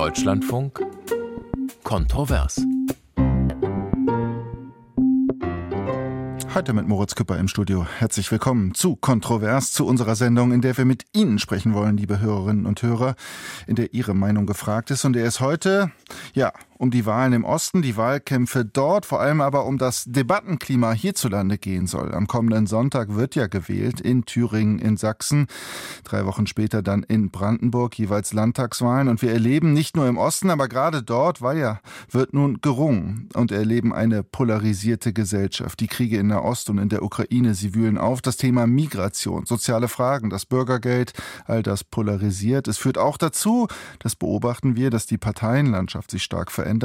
Deutschlandfunk Kontrovers. Heute mit Moritz Küpper im Studio. Herzlich willkommen zu Kontrovers, zu unserer Sendung, in der wir mit Ihnen sprechen wollen, liebe Hörerinnen und Hörer, in der Ihre Meinung gefragt ist. Und er ist heute, um die Wahlen im Osten, die Wahlkämpfe dort, vor allem aber um das Debattenklima hierzulande gehen soll. Am kommenden Sonntag wird ja gewählt in Thüringen, in Sachsen, 3 Wochen später dann in Brandenburg, jeweils Landtagswahlen. Und wir erleben nicht nur im Osten, aber gerade dort, wird nun gerungen und erleben eine polarisierte Gesellschaft. Die Kriege in der Ost und in der Ukraine, sie wühlen auf. Das Thema Migration, soziale Fragen, das Bürgergeld, all das polarisiert. Es führt auch dazu, das beobachten wir, dass die Parteienlandschaft sich stark verändert.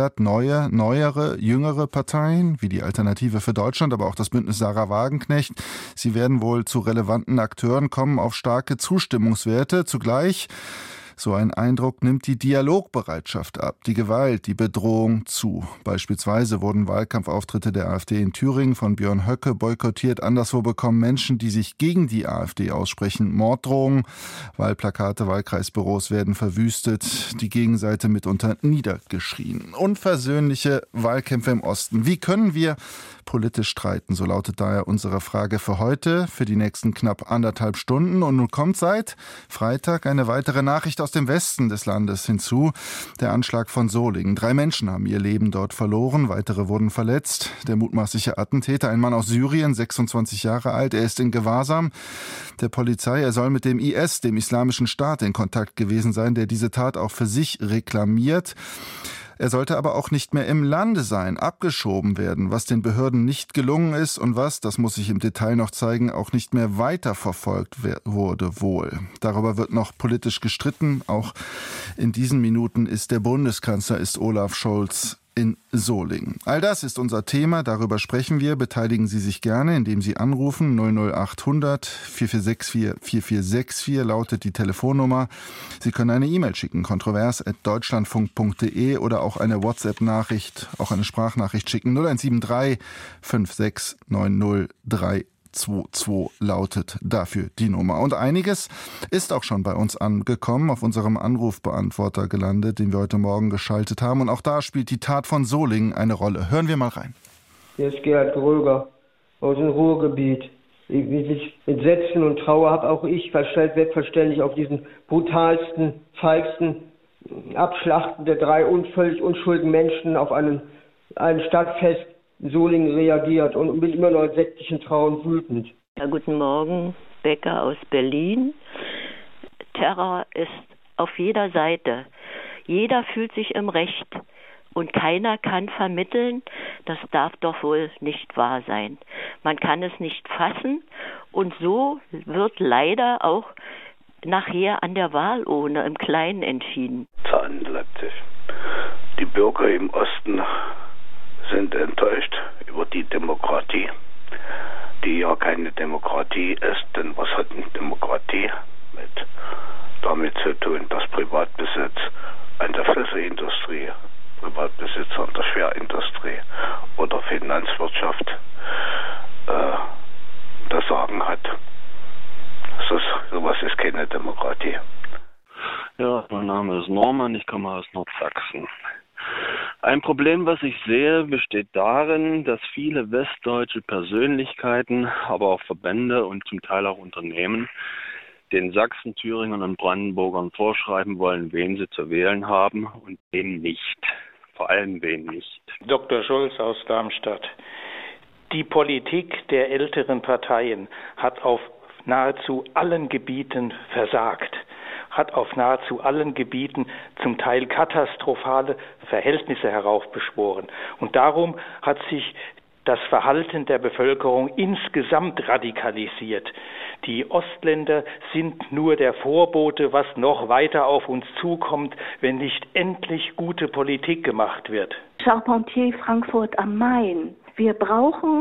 Neuere, jüngere Parteien, wie die Alternative für Deutschland, aber auch das Bündnis Sarah Wagenknecht, sie werden wohl zu relevanten Akteuren kommen, auf starke Zustimmungswerte. Zugleich, so ein Eindruck, nimmt die Dialogbereitschaft ab, die Gewalt, die Bedrohung zu. Beispielsweise wurden Wahlkampfauftritte der AfD in Thüringen von Björn Höcke boykottiert. Anderswo bekommen Menschen, die sich gegen die AfD aussprechen, Morddrohungen. Wahlplakate, Wahlkreisbüros werden verwüstet, die Gegenseite mitunter niedergeschrien. Unversöhnliche Wahlkämpfe im Osten. Wie können wir politisch streiten? So lautet daher unsere Frage für heute, für die nächsten knapp 1,5 Stunden. Und nun kommt seit Freitag eine weitere Nachricht aus dem Westen des Landes hinzu. Der Anschlag von Solingen. 3 Menschen haben ihr Leben dort verloren, weitere wurden verletzt. Der mutmaßliche Attentäter, ein Mann aus Syrien, 26 Jahre alt, er ist in Gewahrsam der Polizei. Er soll mit dem IS, dem Islamischen Staat, in Kontakt gewesen sein, der diese Tat auch für sich reklamiert. Er sollte aber auch nicht mehr im Lande sein, abgeschoben werden, was den Behörden nicht gelungen ist und was, das muss sich im Detail noch zeigen, auch nicht mehr weiterverfolgt wurde wohl. Darüber wird noch politisch gestritten. Auch in diesen Minuten ist der Bundeskanzler, Olaf Scholz, in Solingen. All das ist unser Thema, darüber sprechen wir. Beteiligen Sie sich gerne, indem Sie anrufen. 00800 4464 4464 lautet die Telefonnummer. Sie können eine E-Mail schicken, kontrovers@deutschlandfunk.de, oder auch eine WhatsApp-Nachricht, auch eine Sprachnachricht schicken. 0173 5690 322 lautet dafür die Nummer. Und einiges ist auch schon bei uns angekommen, auf unserem Anrufbeantworter gelandet, den wir heute Morgen geschaltet haben. Und auch da spielt die Tat von Solingen eine Rolle. Hören wir mal rein. Hier ist Gerhard Gröger aus dem Ruhrgebiet. Mit Entsetzen und Trauer habe auch ich selbstverständlich auf diesen brutalsten, feigsten Abschlachten der 3 völlig unschuldigen Menschen auf ein Stadtfest in Solingen reagiert und bin immer noch in sämtlichen Trauern wütend. Ja, guten Morgen, Becker aus Berlin. Terror ist auf jeder Seite. Jeder fühlt sich im Recht und keiner kann vermitteln, das darf doch wohl nicht wahr sein. Man kann es nicht fassen und so wird leider auch nachher an der Wahlurne im Kleinen entschieden. Zahlen Leipzig. Die Bürger im Osten sind enttäuscht über die Demokratie, die ja keine Demokratie ist, denn was hat eine Demokratie damit zu tun, dass Privatbesitz an der Flüssigindustrie, Privatbesitz an der Schwerindustrie oder Finanzwirtschaft das Sagen hat. Sowas ist keine Demokratie. Ja, mein Name ist Norman, ich komme aus Nordsachsen. Ein Problem, was ich sehe, besteht darin, dass viele westdeutsche Persönlichkeiten, aber auch Verbände und zum Teil auch Unternehmen den Sachsen, Thüringern und Brandenburgern vorschreiben wollen, wen sie zu wählen haben und wen nicht. Vor allem wen nicht. Dr. Scholz aus Darmstadt. Die Politik der älteren Parteien hat auf nahezu allen Gebieten versagt. Hat auf nahezu allen Gebieten zum Teil katastrophale Verhältnisse heraufbeschworen. Und darum hat sich das Verhalten der Bevölkerung insgesamt radikalisiert. Die Ostländer sind nur der Vorbote, was noch weiter auf uns zukommt, wenn nicht endlich gute Politik gemacht wird. Charpentier, Frankfurt am Main. Wir brauchen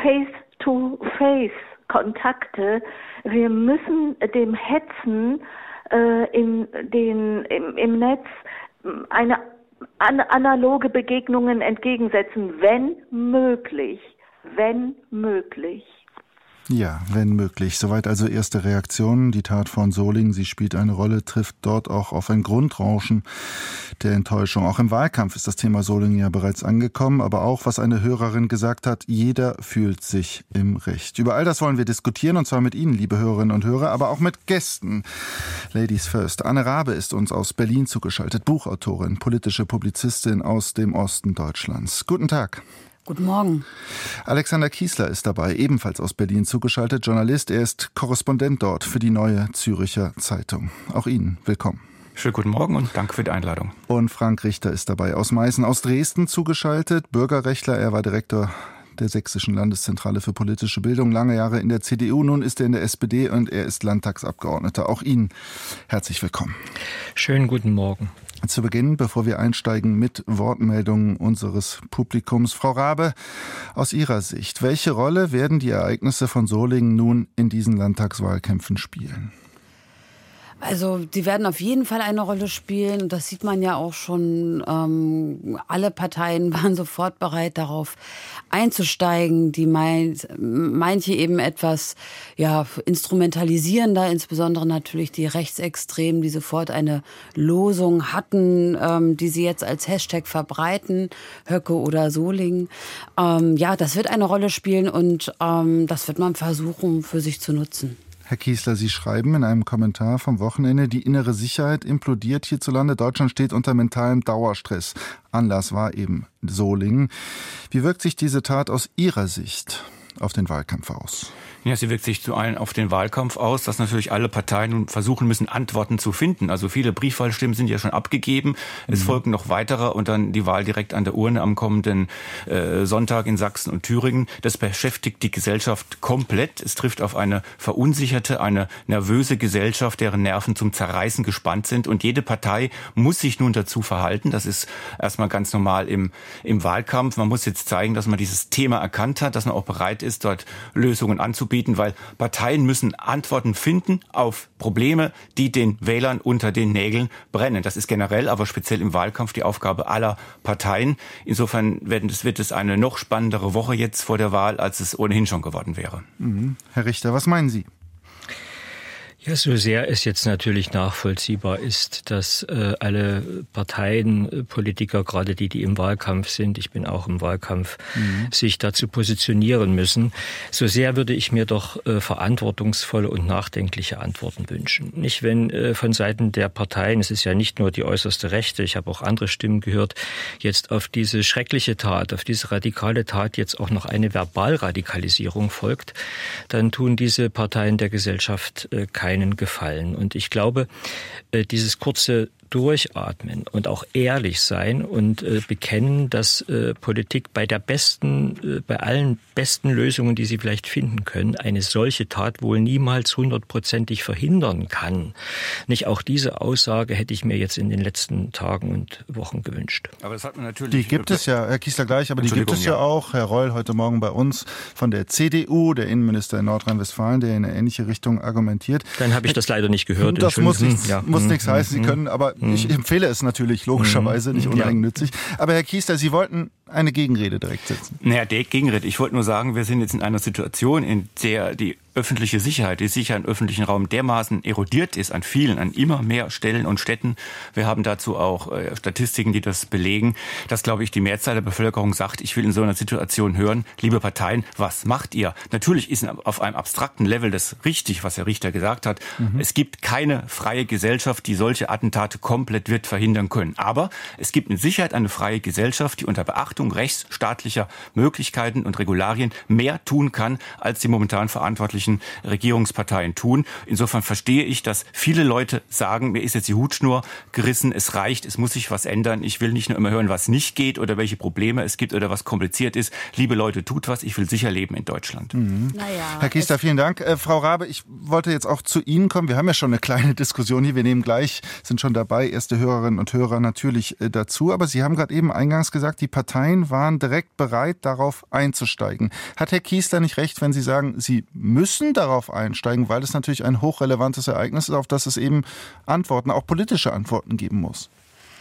Face-to-Face-Kontakte. Wir müssen dem Hetzen im Netz eine analoge Begegnungen entgegensetzen, wenn möglich. Ja, wenn möglich. Soweit also erste Reaktionen. Die Tat von Solingen, sie spielt eine Rolle, trifft dort auch auf ein Grundrauschen der Enttäuschung. Auch im Wahlkampf ist das Thema Solingen ja bereits angekommen, aber auch, was eine Hörerin gesagt hat, jeder fühlt sich im Recht. Über all das wollen wir diskutieren, und zwar mit Ihnen, liebe Hörerinnen und Hörer, aber auch mit Gästen. Ladies first. Anne Rabe ist uns aus Berlin zugeschaltet, Buchautorin, politische Publizistin aus dem Osten Deutschlands. Guten Tag. Guten Morgen. Alexander Kiesler ist dabei, ebenfalls aus Berlin zugeschaltet, Journalist. Er ist Korrespondent dort für die Neue Zürcher Zeitung. Auch Ihnen willkommen. Schönen guten Morgen und danke für die Einladung. Und Frank Richter ist dabei, aus Meißen, aus Dresden zugeschaltet, Bürgerrechtler. Er war Direktor der Sächsischen Landeszentrale für politische Bildung, lange Jahre in der CDU, nun ist er in der SPD und er ist Landtagsabgeordneter. Auch Ihnen herzlich willkommen. Schönen guten Morgen. Zu Beginn, bevor wir einsteigen mit Wortmeldungen unseres Publikums, Frau Rabe, aus Ihrer Sicht, welche Rolle werden die Ereignisse von Solingen nun in diesen Landtagswahlkämpfen spielen? Also die werden auf jeden Fall eine Rolle spielen. Und das sieht man ja auch schon. Alle Parteien waren sofort bereit, darauf einzusteigen. Die manche eben etwas instrumentalisierender, insbesondere natürlich die Rechtsextremen, die sofort eine Losung hatten, die sie jetzt als Hashtag verbreiten, Höcke oder Solingen. Das wird eine Rolle spielen und das wird man versuchen, für sich zu nutzen. Herr Kiesler, Sie schreiben in einem Kommentar vom Wochenende, die innere Sicherheit implodiert hierzulande. Deutschland steht unter mentalem Dauerstress. Anlass war eben Solingen. Wie wirkt sich diese Tat aus Ihrer Sicht auf den Wahlkampf aus? Ja, sie wirkt sich zu allen auf den Wahlkampf aus, dass natürlich alle Parteien nun versuchen müssen, Antworten zu finden. Also viele Briefwahlstimmen sind ja schon abgegeben. Es folgen noch weitere und dann die Wahl direkt an der Urne am kommenden Sonntag in Sachsen und Thüringen. Das beschäftigt die Gesellschaft komplett. Es trifft auf eine verunsicherte, eine nervöse Gesellschaft, deren Nerven zum Zerreißen gespannt sind. Und jede Partei muss sich nun dazu verhalten. Das ist erstmal ganz normal im Wahlkampf. Man muss jetzt zeigen, dass man dieses Thema erkannt hat, dass man auch bereit ist, dort Lösungen anzubieten, weil Parteien müssen Antworten finden auf Probleme, die den Wählern unter den Nägeln brennen. Das ist generell, aber speziell im Wahlkampf die Aufgabe aller Parteien. Insofern wird es eine noch spannendere Woche jetzt vor der Wahl, als es ohnehin schon geworden wäre. Herr Richter, was meinen Sie? Ja, so sehr es jetzt natürlich nachvollziehbar ist, dass alle Parteien, Politiker, gerade die im Wahlkampf sind, ich bin auch im Wahlkampf, sich dazu positionieren müssen, so sehr würde ich mir doch verantwortungsvolle und nachdenkliche Antworten wünschen. Nicht, wenn von Seiten der Parteien, es ist ja nicht nur die äußerste Rechte, ich habe auch andere Stimmen gehört, jetzt auf diese schreckliche Tat, auf diese radikale Tat jetzt auch noch eine Verbalradikalisierung folgt, dann tun diese Parteien der Gesellschaft keinen Gefallen. Und ich glaube, dieses kurze Durchatmen und auch ehrlich sein und bekennen, dass Politik bei allen besten Lösungen, die sie vielleicht finden können, eine solche Tat wohl niemals 100%ig verhindern kann. Nicht auch diese Aussage hätte ich mir jetzt in den letzten Tagen und Wochen gewünscht. Aber das hat man natürlich. Die gibt es ja, Herr Kiesler gleich, aber die gibt es ja auch. Herr Reul heute Morgen bei uns von der CDU, der Innenminister in Nordrhein-Westfalen, der in eine ähnliche Richtung argumentiert. Dann habe ich das leider nicht gehört. Das muss nichts heißen. Sie können, aber ich empfehle es natürlich logischerweise, nicht uneigennützig. Aber Herr Kiesler, Sie wollten eine Gegenrede direkt setzen. Naja, die Gegenrede. Ich wollte nur sagen, wir sind jetzt in einer Situation, in der die öffentliche Sicherheit, die Sicherheit im öffentlichen Raum dermaßen erodiert ist an immer mehr Stellen und Städten. Wir haben dazu auch Statistiken, die das belegen, dass, glaube ich, die Mehrzahl der Bevölkerung sagt, ich will in so einer Situation hören, liebe Parteien, was macht ihr? Natürlich ist auf einem abstrakten Level das richtig, was Herr Richter gesagt hat. Es gibt keine freie Gesellschaft, die solche Attentate komplett wird verhindern können. Aber es gibt mit Sicherheit eine freie Gesellschaft, die unter Beachtung rechtsstaatlicher Möglichkeiten und Regularien mehr tun kann, als die momentan Verantwortlichen Regierungsparteien tun. Insofern verstehe ich, dass viele Leute sagen, mir ist jetzt die Hutschnur gerissen, es reicht, es muss sich was ändern. Ich will nicht nur immer hören, was nicht geht oder welche Probleme es gibt oder was kompliziert ist. Liebe Leute, tut was, ich will sicher leben in Deutschland. Herr Kiesler, vielen Dank. Frau Rabe, ich wollte jetzt auch zu Ihnen kommen. Wir haben ja schon eine kleine Diskussion hier. Wir nehmen gleich, sind schon dabei, erste Hörerinnen und Hörer natürlich dazu. Aber Sie haben gerade eben eingangs gesagt, die Parteien waren direkt bereit, darauf einzusteigen. Hat Herr Kiesler nicht recht, wenn Sie sagen, Sie müssen darauf einsteigen, weil es natürlich ein hochrelevantes Ereignis ist, auf das es eben Antworten, auch politische Antworten geben muss?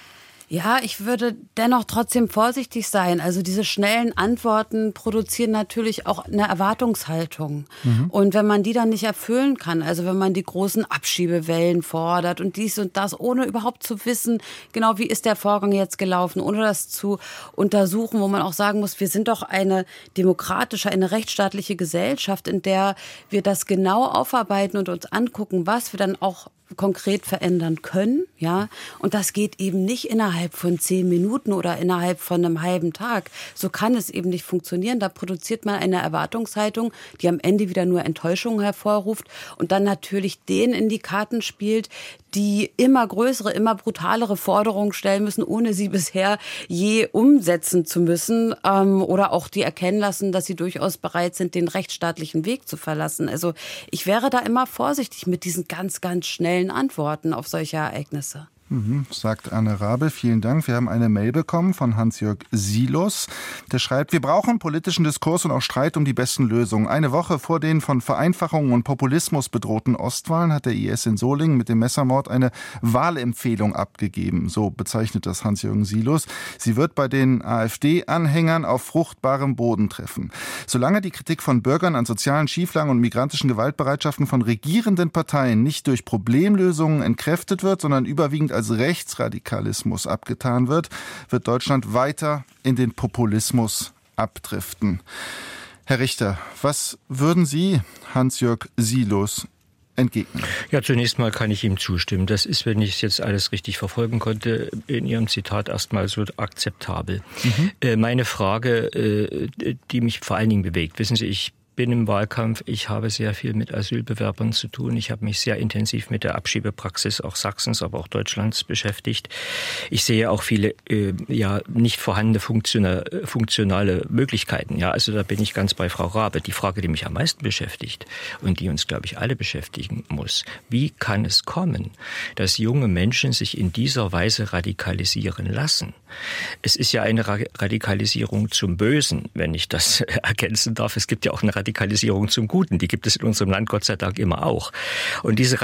Ja, ich würde dennoch trotzdem vorsichtig sein. Also diese schnellen Antworten produzieren natürlich auch eine Erwartungshaltung. Und wenn man die dann nicht erfüllen kann, also wenn man die großen Abschiebewellen fordert und dies und das, ohne überhaupt zu wissen, genau wie ist der Vorgang jetzt gelaufen, ohne das zu untersuchen, wo man auch sagen muss, wir sind doch eine demokratische, eine rechtsstaatliche Gesellschaft, in der wir das genau aufarbeiten und uns angucken, was wir dann auch konkret verändern können, ja. Und das geht eben nicht innerhalb von 10 Minuten oder innerhalb von einem halben Tag. So kann es eben nicht funktionieren. Da produziert man eine Erwartungshaltung, die am Ende wieder nur Enttäuschung hervorruft und dann natürlich denen in die Karten spielt, die immer größere, immer brutalere Forderungen stellen müssen, ohne sie bisher je umsetzen zu müssen, oder auch die erkennen lassen, dass sie durchaus bereit sind, den rechtsstaatlichen Weg zu verlassen. Also ich wäre da immer vorsichtig mit diesen ganz, ganz schnellen Antworten auf solche Ereignisse. Sagt Anne Rabe. Vielen Dank. Wir haben eine Mail bekommen von Hans-Jörg Silos. Der schreibt, wir brauchen politischen Diskurs und auch Streit um die besten Lösungen. Eine Woche vor den von Vereinfachungen und Populismus bedrohten Ostwahlen hat der IS in Solingen mit dem Messermord eine Wahlempfehlung abgegeben. So bezeichnet das Hans-Jürgen Silos. Sie wird bei den AfD-Anhängern auf fruchtbarem Boden treffen. Solange die Kritik von Bürgern an sozialen Schieflagen und migrantischen Gewaltbereitschaften von regierenden Parteien nicht durch Problemlösungen entkräftet wird, sondern überwiegend als Rechtsradikalismus abgetan wird, wird Deutschland weiter in den Populismus abdriften. Herr Richter, was würden Sie Hans-Jörg Silos entgegnen? Ja, zunächst mal kann ich ihm zustimmen. Das ist, wenn ich es jetzt alles richtig verfolgen konnte, in Ihrem Zitat erstmal so akzeptabel. Meine Frage, die mich vor allen Dingen bewegt, wissen Sie, ich bin im Wahlkampf, ich habe sehr viel mit Asylbewerbern zu tun. Ich habe mich sehr intensiv mit der Abschiebepraxis auch Sachsens, aber auch Deutschlands beschäftigt. Ich sehe auch viele nicht vorhandene funktionale Möglichkeiten. Ja, also da bin ich ganz bei Frau Rabe. Die Frage, die mich am meisten beschäftigt und die uns, glaube ich, alle beschäftigen muss: Wie kann es kommen, dass junge Menschen sich in dieser Weise radikalisieren lassen? Es ist ja eine Radikalisierung zum Bösen, wenn ich das ergänzen darf. Es gibt ja auch eine Radikalisierung zum Guten. Die gibt es in unserem Land Gott sei Dank immer auch. Und diese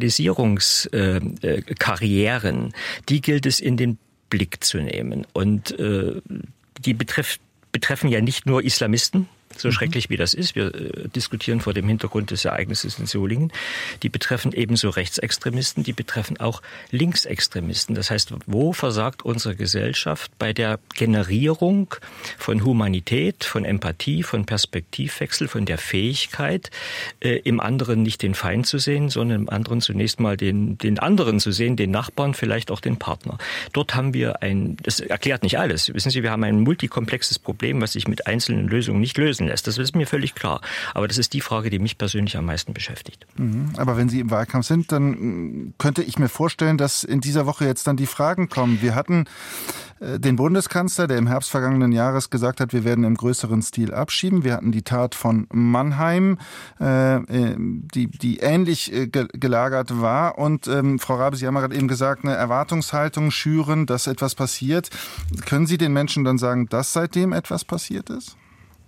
Radikalisierungskarrieren, die gilt es in den Blick zu nehmen. Und die betreffen ja nicht nur Islamisten, so schrecklich wie das ist. Wir diskutieren vor dem Hintergrund des Ereignisses in Solingen. Die betreffen ebenso Rechtsextremisten, die betreffen auch Linksextremisten. Das heißt, wo versagt unsere Gesellschaft bei der Generierung von Humanität, von Empathie, von Perspektivwechsel, von der Fähigkeit, im anderen nicht den Feind zu sehen, sondern im anderen zunächst mal den anderen zu sehen, den Nachbarn, vielleicht auch den Partner. Dort haben wir das erklärt nicht alles. Wissen Sie, wir haben ein multikomplexes Problem, was sich mit einzelnen Lösungen nicht lösen lässt. Das ist mir völlig klar. Aber das ist die Frage, die mich persönlich am meisten beschäftigt. Aber wenn Sie im Wahlkampf sind, dann könnte ich mir vorstellen, dass in dieser Woche jetzt dann die Fragen kommen. Wir hatten den Bundeskanzler, der im Herbst vergangenen Jahres gesagt hat, wir werden im größeren Stil abschieben. Wir hatten die Tat von Mannheim, die ähnlich gelagert war. Und Frau Rabe, Sie haben gerade eben gesagt, eine Erwartungshaltung schüren, dass etwas passiert. Können Sie den Menschen dann sagen, dass seitdem etwas passiert ist?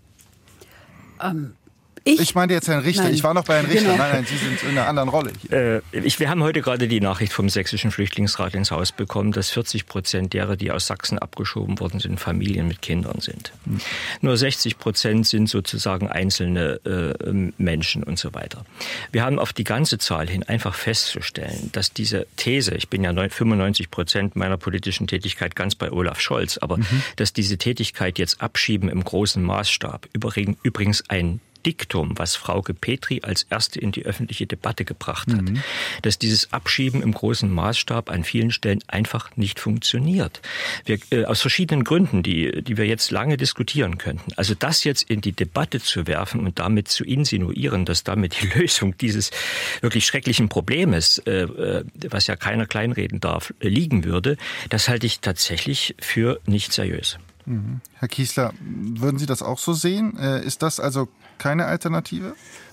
Ich meinte jetzt Herrn Richter. Nein. Ich war noch bei Herrn Richter. Genau. Nein, Sie sind in einer anderen Rolle hier. Wir haben heute gerade die Nachricht vom Sächsischen Flüchtlingsrat ins Haus bekommen, dass 40% derer, die aus Sachsen abgeschoben worden sind, Familien mit Kindern sind. Nur 60% sind sozusagen einzelne Menschen und so weiter. Wir haben auf die ganze Zahl hin einfach festzustellen, dass diese These, ich bin ja 95% meiner politischen Tätigkeit ganz bei Olaf Scholz, aber dass diese Tätigkeit jetzt abschieben im großen Maßstab, übrigens ein Diktum, was Frauke Petri als erste in die öffentliche Debatte gebracht hat, dass dieses Abschieben im großen Maßstab an vielen Stellen einfach nicht funktioniert. Aus verschiedenen Gründen, die wir jetzt lange diskutieren könnten. Also das jetzt in die Debatte zu werfen und damit zu insinuieren, dass damit die Lösung dieses wirklich schrecklichen Problems, was ja keiner kleinreden darf, liegen würde, das halte ich tatsächlich für nicht seriös. Herr Kiesler, würden Sie das auch so sehen? Ist das also keine Alternative?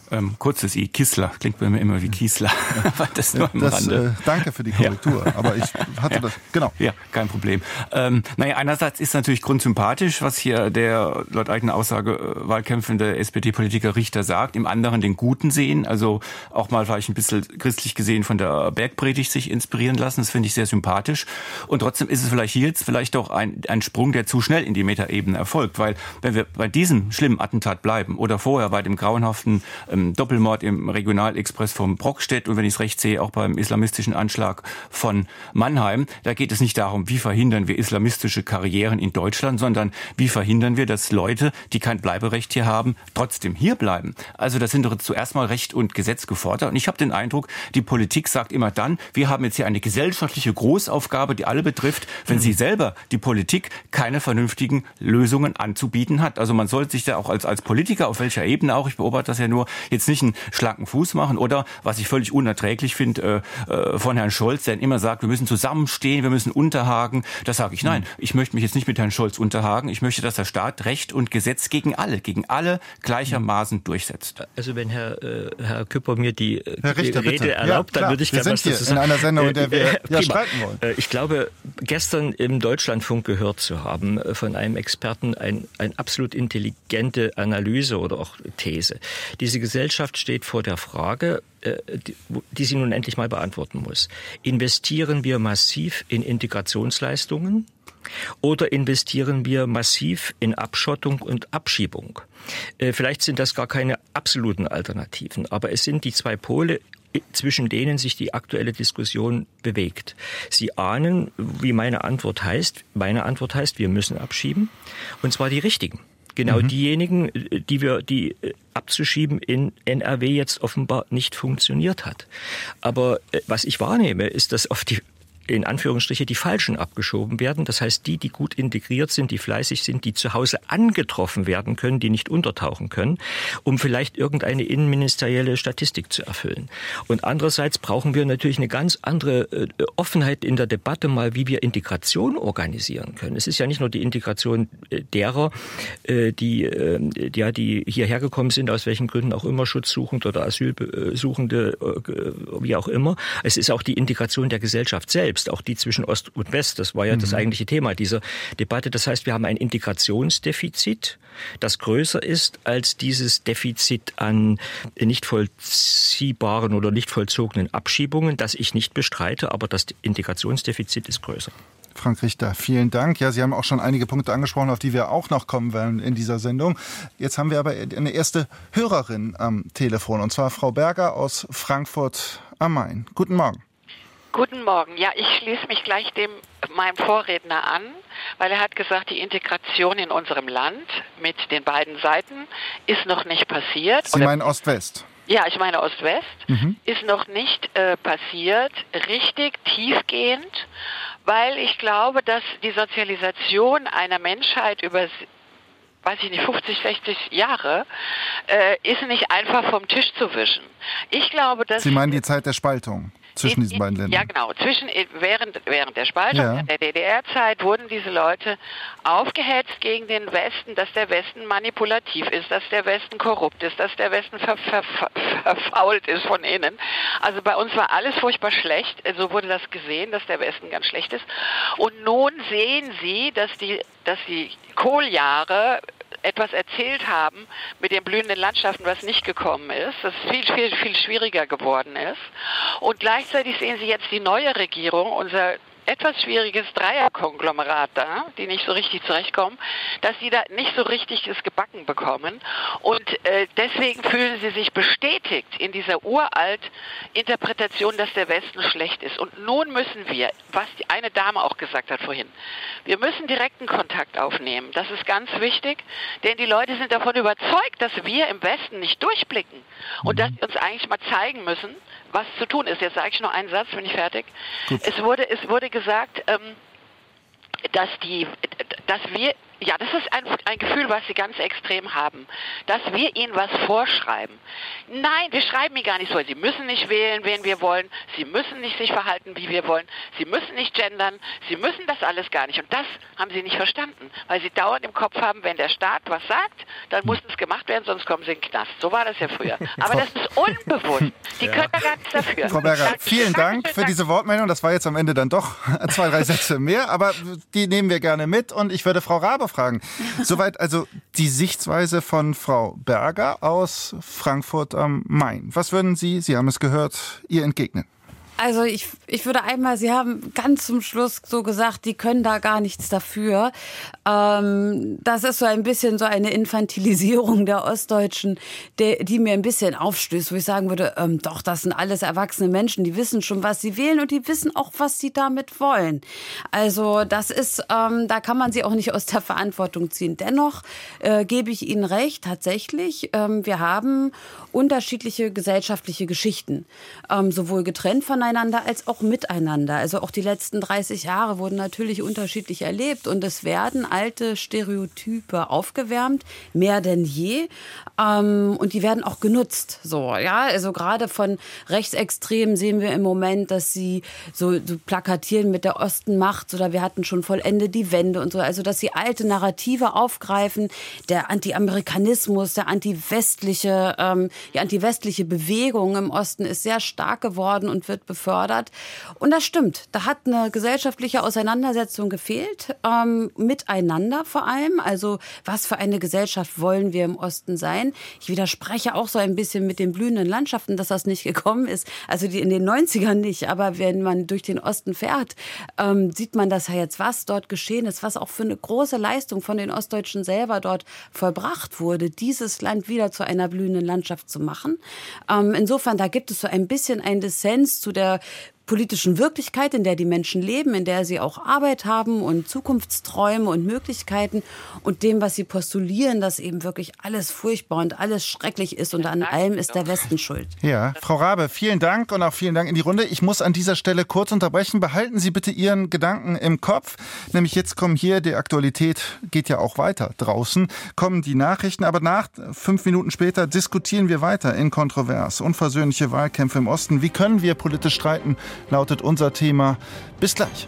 Kurzes I, Kissler. Klingt bei mir immer wie Kiesler. Das nur am Rande. Danke für die Korrektur. Ja. Aber ich hatte das, genau. Ja, kein Problem. Einerseits ist natürlich grundsympathisch, was hier der laut eigener Aussage wahlkämpfende SPD-Politiker Richter sagt. Im anderen den Guten sehen. Also auch mal vielleicht ein bisschen christlich gesehen von der Bergpredigt sich inspirieren lassen. Das finde ich sehr sympathisch. Und trotzdem ist es vielleicht auch ein Sprung, der zu schnell in die Metaebene erfolgt. Weil wenn wir bei diesem schlimmen Attentat bleiben oder vorher bei dem grauenhaften Doppelmord im Regionalexpress von Brockstedt und wenn ich es recht sehe, auch beim islamistischen Anschlag von Mannheim. Da geht es nicht darum, wie verhindern wir islamistische Karrieren in Deutschland, sondern wie verhindern wir, dass Leute, die kein Bleiberecht hier haben, trotzdem hier bleiben. Also das sind doch zuerst mal Recht und Gesetz gefordert. Und ich habe den Eindruck, die Politik sagt immer dann, wir haben jetzt hier eine gesellschaftliche Großaufgabe, die alle betrifft, wenn sie selber, die Politik, keine vernünftigen Lösungen anzubieten hat. Also man sollte sich da auch als Politiker, auf welcher Ebene auch, ich beobachte das ja nur, jetzt nicht einen schlanken Fuß machen oder, was ich völlig unerträglich finde, von Herrn Scholz, der immer sagt, wir müssen zusammenstehen, wir müssen unterhaken. Das sage ich, nein, ich möchte mich jetzt nicht mit Herrn Scholz unterhaken. Ich möchte, dass der Staat Recht und Gesetz gegen alle gleichermaßen durchsetzt. Also wenn Herr Küpper mir die Richter, Rede bitte. erlaubt, dann würde ich gerne was dazu sagen. In einer Sendung, in der wir streiten wollen. Ich glaube, gestern im Deutschlandfunk gehört zu haben von einem Experten eine absolut intelligente Analyse oder auch These. Diese Gesellschaft steht vor der Frage, die sie nun endlich mal beantworten muss. Investieren wir massiv in Integrationsleistungen oder investieren wir massiv in Abschottung und Abschiebung? Vielleicht sind das gar keine absoluten Alternativen, aber es sind die zwei Pole, zwischen denen sich die aktuelle Diskussion bewegt. Sie ahnen, wie meine Antwort heißt. Meine Antwort heißt, wir müssen abschieben, und zwar die richtigen. Genau diejenigen, die abzuschieben in NRW jetzt offenbar nicht funktioniert hat. Aber was ich wahrnehme, ist, dass auf die in Anführungsstriche die Falschen abgeschoben werden. Das heißt, die gut integriert sind, die fleißig sind, die zu Hause angetroffen werden können, die nicht untertauchen können, um vielleicht irgendeine innenministerielle Statistik zu erfüllen. Und andererseits brauchen wir natürlich eine ganz andere Offenheit in der Debatte mal, wie wir Integration organisieren können. Es ist ja nicht nur die Integration derer, die hierher gekommen sind, aus welchen Gründen auch immer, Schutzsuchend oder Asylsuchende, wie auch immer. Es ist auch die Integration der Gesellschaft selbst. Auch die zwischen Ost und West, das war ja das eigentliche Thema dieser Debatte. Das heißt, wir haben ein Integrationsdefizit, das größer ist als dieses Defizit an nicht vollziehbaren oder nicht vollzogenen Abschiebungen, das ich nicht bestreite, aber das Integrationsdefizit ist größer. Frank Richter, vielen Dank. Ja, Sie haben auch schon einige Punkte angesprochen, auf die wir auch noch kommen werden in dieser Sendung. Jetzt haben wir aber eine erste Hörerin am Telefon, und zwar Frau Berger aus Frankfurt am Main. Guten Morgen. Guten Morgen. Ja, ich schließe mich gleich meinem Vorredner an, weil er hat gesagt, die Integration in unserem Land mit den beiden Seiten ist noch nicht passiert. Sie meinen Ost-West? Ja, ich meine Ost-West. Ist noch nicht passiert, richtig tiefgehend, weil ich glaube, dass die Sozialisation einer Menschheit über 50, 60 Jahre, ist nicht einfach vom Tisch zu wischen. Ich glaube, dass... Sie meinen die Zeit der Spaltung zwischen diesen beiden Ländern? Ja, genau. Während der Spaltung, der DDR-Zeit, wurden diese Leute aufgehetzt gegen den Westen, dass der Westen manipulativ ist, dass der Westen korrupt ist, dass der Westen verfault ist von innen. Also bei uns war alles furchtbar schlecht. So wurde das gesehen, dass der Westen ganz schlecht ist. Und nun sehen Sie, dass die Kohljahre etwas erzählt haben mit den blühenden Landschaften, was nicht gekommen ist, das viel schwieriger geworden ist. Und gleichzeitig sehen Sie jetzt die neue Regierung, unser etwas schwieriges Dreierkonglomerat da, die nicht so richtig zurechtkommen, dass sie da nicht so richtig es gebacken bekommen. Und deswegen fühlen sie sich bestätigt in dieser uralt Interpretation, dass der Westen schlecht ist. Und nun müssen wir, was die eine Dame auch gesagt hat vorhin, wir müssen direkten Kontakt aufnehmen. Das ist ganz wichtig, denn die Leute sind davon überzeugt, dass wir im Westen nicht durchblicken und dass wir uns eigentlich mal zeigen müssen, was zu tun ist. Jetzt sage ich noch einen Satz, bin ich fertig. Gut. Es wurde gesagt, dass wir Ja, das ist ein Gefühl, was Sie ganz extrem haben, dass wir Ihnen was vorschreiben. Nein, wir schreiben Ihnen gar nicht so. Sie müssen nicht wählen, wen wir wollen. Sie müssen nicht sich verhalten, wie wir wollen. Sie müssen nicht gendern. Sie müssen das alles gar nicht. Und das haben Sie nicht verstanden, weil Sie dauernd im Kopf haben, wenn der Staat was sagt, dann muss es gemacht werden, sonst kommen Sie in den Knast. So war das ja früher. Aber das ist unbewusst. Die können ja gar nichts dafür. Frau Berger, vielen Dank für diese Wortmeldung. Das war jetzt am Ende dann doch 2, 3 Sätze mehr, aber die nehmen wir gerne mit. Und ich würde Frau Rabe fragen. Soweit also die Sichtweise von Frau Berger aus Frankfurt am Main. Was würden Sie haben es gehört, ihr entgegnen? Also ich würde einmal, Sie haben ganz zum Schluss so gesagt, die können da gar nichts dafür. Das ist so ein bisschen so eine Infantilisierung der Ostdeutschen, die mir ein bisschen aufstößt, wo ich sagen würde, doch, das sind alles erwachsene Menschen, die wissen schon, was sie wählen und die wissen auch, was sie damit wollen. Also das ist, da kann man sie auch nicht aus der Verantwortung ziehen. Dennoch gebe ich Ihnen recht, tatsächlich, wir haben unterschiedliche gesellschaftliche Geschichten, sowohl getrennt voneinander als auch miteinander. Also auch die letzten 30 Jahre wurden natürlich unterschiedlich erlebt und es werden alte Stereotype aufgewärmt, mehr denn je. Und die werden auch genutzt. So, ja, also gerade von Rechtsextremen sehen wir im Moment, dass sie so plakatieren mit der Osten macht's oder wir hatten schon vollende die Wende und so. Also dass sie alte Narrative aufgreifen, der Anti-Amerikanismus, die antiwestliche Bewegung im Osten ist sehr stark geworden und wird befördert. Und das stimmt. Da hat eine gesellschaftliche Auseinandersetzung gefehlt, miteinander vor allem. Also was für eine Gesellschaft wollen wir im Osten sein? Ich widerspreche auch so ein bisschen mit den blühenden Landschaften, dass das nicht gekommen ist. Also die in den 90ern nicht. Aber wenn man durch den Osten fährt, sieht man das ja jetzt, was dort geschehen ist, was auch für eine große Leistung von den Ostdeutschen selber dort vollbracht wurde, dieses Land wieder zu einer blühenden Landschaft zu machen. Insofern, da gibt es so ein bisschen einen Dissens zu der politischen Wirklichkeit, in der die Menschen leben, in der sie auch Arbeit haben und Zukunftsträume und Möglichkeiten und dem, was sie postulieren, dass eben wirklich alles furchtbar und alles schrecklich ist und an allem ist der Westen schuld. Ja, Frau Rabe, vielen Dank und auch vielen Dank in die Runde. Ich muss an dieser Stelle kurz unterbrechen. Behalten Sie bitte Ihren Gedanken im Kopf. Nämlich jetzt kommen hier, die Aktualität geht ja auch weiter. Draußen kommen die Nachrichten, aber 5 Minuten später diskutieren wir weiter in Kontrovers. Unversöhnliche Wahlkämpfe im Osten. Wie können wir politisch streiten? Lautet unser Thema. Bis gleich.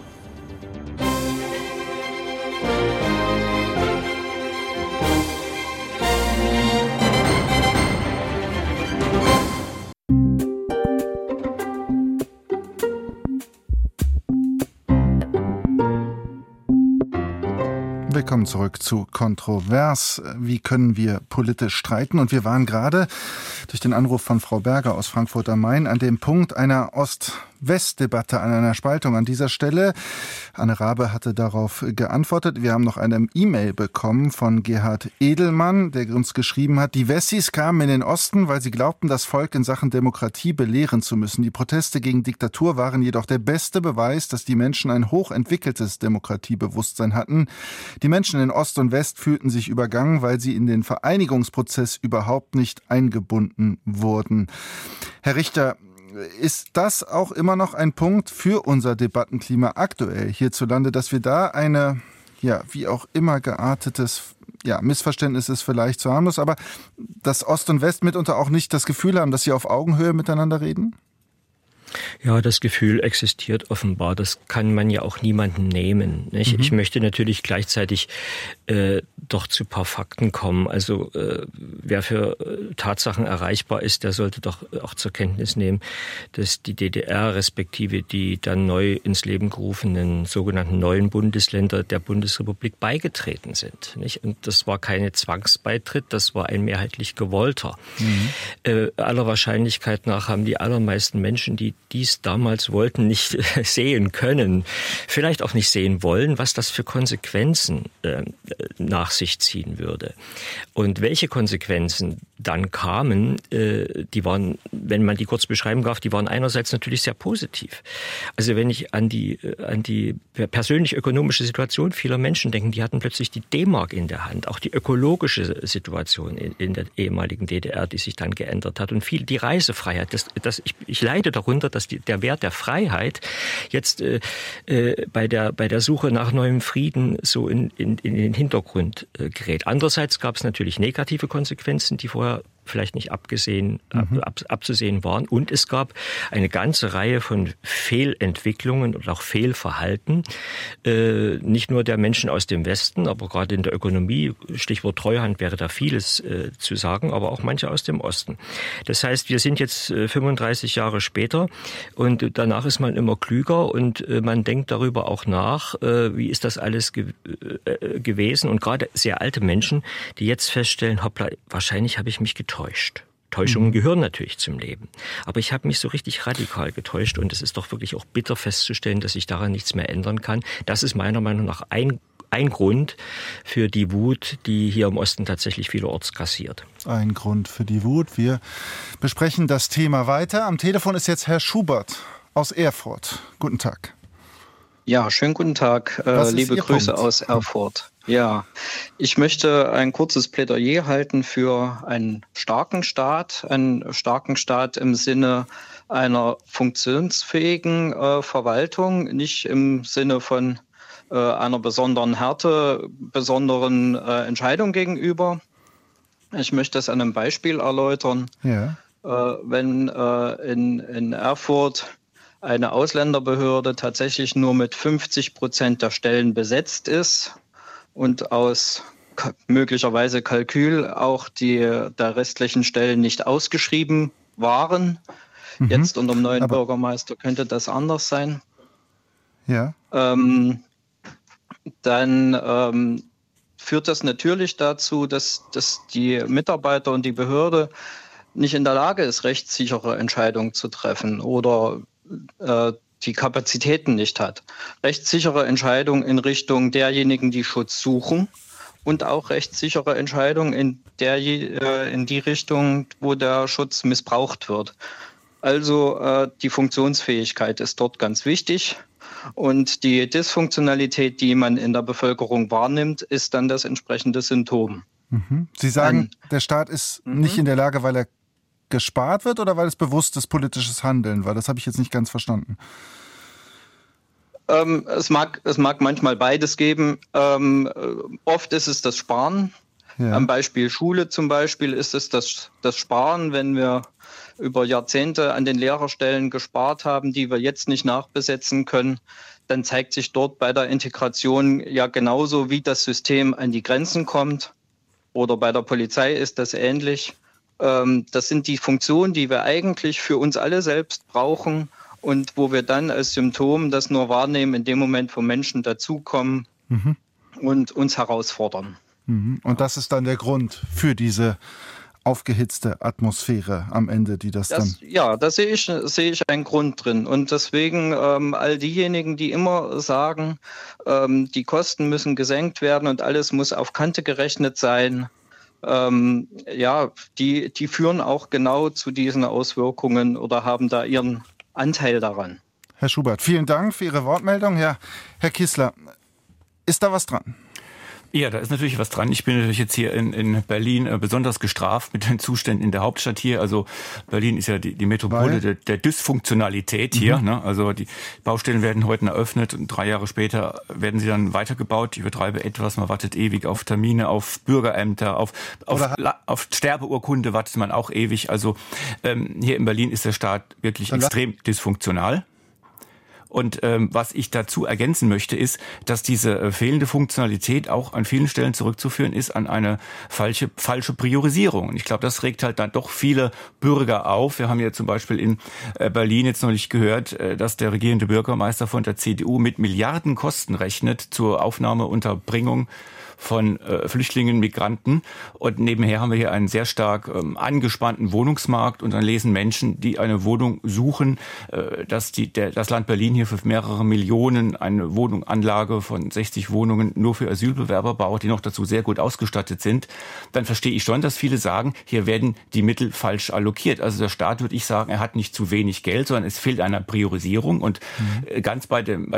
Willkommen zurück zu Kontrovers. Wie können wir politisch streiten? Und wir waren gerade durch den Anruf von Frau Berger aus Frankfurt am Main an dem Punkt einer Ost-West-Debatte, an einer Spaltung an dieser Stelle. Anne Rabe hatte darauf geantwortet. Wir haben noch eine E-Mail bekommen von Gerhard Edelmann, der uns geschrieben hat, die Wessis kamen in den Osten, weil sie glaubten, das Volk in Sachen Demokratie belehren zu müssen. Die Proteste gegen Diktatur waren jedoch der beste Beweis, dass die Menschen ein hochentwickeltes Demokratiebewusstsein hatten. Die Menschen in Ost und West fühlten sich übergangen, weil sie in den Vereinigungsprozess überhaupt nicht eingebunden wurden. Herr Richter, ist das auch immer noch ein Punkt für unser Debattenklima aktuell hierzulande, dass wir da eine, ja, wie auch immer geartetes, ja, Missverständnis ist vielleicht zu harmlos, aber dass Ost und West mitunter auch nicht das Gefühl haben, dass sie auf Augenhöhe miteinander reden? Ja, das Gefühl existiert offenbar. Das kann man ja auch niemandem nehmen. Nicht? Ich möchte natürlich gleichzeitig doch zu ein paar Fakten kommen. Also wer für Tatsachen erreichbar ist, der sollte doch auch zur Kenntnis nehmen, dass die DDR respektive die dann neu ins Leben gerufenen sogenannten neuen Bundesländer der Bundesrepublik beigetreten sind. Nicht? Und das war keine Zwangsbeitritt, das war ein mehrheitlich gewollter. Aller Wahrscheinlichkeit nach haben die allermeisten Menschen, die dies damals wollten, nicht sehen können, vielleicht auch nicht sehen wollen, was das für Konsequenzen nach sich ziehen würde. Und welche Konsequenzen dann kamen, die waren, wenn man die kurz beschreiben darf, die waren einerseits natürlich sehr positiv. Also wenn ich an die persönlich-ökonomische Situation vieler Menschen denke, die hatten plötzlich die D-Mark in der Hand, auch die ökologische Situation in der ehemaligen DDR, die sich dann geändert hat und viel die Reisefreiheit. Ich leide darunter, dass der Wert der Freiheit jetzt bei der Suche nach neuem Frieden so in den Hintergrund gerät. Andererseits gab es natürlich negative Konsequenzen, die vorher vielleicht nicht abzusehen waren. Und es gab eine ganze Reihe von Fehlentwicklungen und auch Fehlverhalten, nicht nur der Menschen aus dem Westen, aber gerade in der Ökonomie, Stichwort Treuhand wäre da vieles zu sagen, aber auch manche aus dem Osten. Das heißt, wir sind jetzt 35 Jahre später und danach ist man immer klüger und man denkt darüber auch nach, wie ist das alles gewesen. Und gerade sehr alte Menschen, die jetzt feststellen, hoppla, wahrscheinlich habe ich mich getäuscht. Täuschungen gehören natürlich zum Leben. Aber ich habe mich so richtig radikal getäuscht und es ist doch wirklich auch bitter festzustellen, dass sich daran nichts mehr ändern kann. Das ist meiner Meinung nach ein Grund für die Wut, die hier im Osten tatsächlich vielerorts grassiert. Ein Grund für die Wut. Wir besprechen das Thema weiter. Am Telefon ist jetzt Herr Schubert aus Erfurt. Guten Tag. Ja, schönen guten Tag. Liebe Grüße aus Erfurt. Ja, ich möchte ein kurzes Plädoyer halten für einen starken Staat im Sinne einer funktionsfähigen Verwaltung, nicht im Sinne von einer besonderen Härte, besonderen Entscheidung gegenüber. Ich möchte das an einem Beispiel erläutern. Ja. Wenn in Erfurt eine Ausländerbehörde tatsächlich nur mit 50% der Stellen besetzt ist und aus möglicherweise Kalkül auch der restlichen Stellen nicht ausgeschrieben waren. Jetzt unter dem neuen Bürgermeister könnte das anders sein. Ja. Dann führt das natürlich dazu, dass die Mitarbeiter und die Behörde nicht in der Lage ist, rechtssichere Entscheidungen zu treffen oder die Kapazitäten nicht hat. Rechtssichere Entscheidungen in Richtung derjenigen, die Schutz suchen und auch rechtssichere Entscheidungen in die Richtung, wo der Schutz missbraucht wird. Also die Funktionsfähigkeit ist dort ganz wichtig und die Dysfunktionalität, die man in der Bevölkerung wahrnimmt, ist dann das entsprechende Symptom. Sie sagen, der Staat ist nicht in der Lage, weil er gespart wird oder weil es bewusstes politisches Handeln war? Das habe ich jetzt nicht ganz verstanden. Es mag manchmal beides geben. Oft ist es das Sparen. Ja. Am Beispiel Schule zum Beispiel ist es das Sparen, wenn wir über Jahrzehnte an den Lehrerstellen gespart haben, die wir jetzt nicht nachbesetzen können, dann zeigt sich dort bei der Integration ja genauso, wie das System an die Grenzen kommt. Oder bei der Polizei ist das ähnlich. Das sind die Funktionen, die wir eigentlich für uns alle selbst brauchen und wo wir dann als Symptom das nur wahrnehmen in dem Moment, wo Menschen dazukommen und uns herausfordern. Und das ist dann der Grund für diese aufgehitzte Atmosphäre am Ende, die das dann... Ja, da sehe ich einen Grund drin. Und deswegen all diejenigen, die immer sagen, die Kosten müssen gesenkt werden und alles muss auf Kante gerechnet sein, die führen auch genau zu diesen Auswirkungen oder haben da ihren Anteil daran. Herr Schubert, vielen Dank für Ihre Wortmeldung. Herr Kissler, ist da was dran? Ja, da ist natürlich was dran. Ich bin natürlich jetzt hier in Berlin besonders gestraft mit den Zuständen in der Hauptstadt hier. Also Berlin ist ja die Metropole der Dysfunktionalität hier. Ne? Also die Baustellen werden heute eröffnet und 3 Jahre später werden sie dann weitergebaut. Ich übertreibe etwas, man wartet ewig auf Termine, auf Bürgerämter, auf Sterbeurkunde wartet man auch ewig. Also hier in Berlin ist der Staat wirklich extrem dysfunktional. Und was ich dazu ergänzen möchte, ist, dass diese fehlende Funktionalität auch an vielen Stellen zurückzuführen ist an eine falsche Priorisierung. Und ich glaube, das regt halt dann doch viele Bürger auf. Wir haben ja zum Beispiel in Berlin jetzt neulich gehört, dass der regierende Bürgermeister von der CDU mit Milliardenkosten rechnet zur Aufnahme, Unterbringung von Flüchtlingen, Migranten. Und nebenher haben wir hier einen sehr stark angespannten Wohnungsmarkt. Und dann lesen Menschen, die eine Wohnung suchen, dass das Land Berlin hier für mehrere Millionen eine Wohnunganlage von 60 Wohnungen nur für Asylbewerber baut, die noch dazu sehr gut ausgestattet sind, dann verstehe ich schon, dass viele sagen, hier werden die Mittel falsch allokiert. Also der Staat, würde ich sagen, er hat nicht zu wenig Geld, sondern es fehlt einer Priorisierung. Und ganz bei dem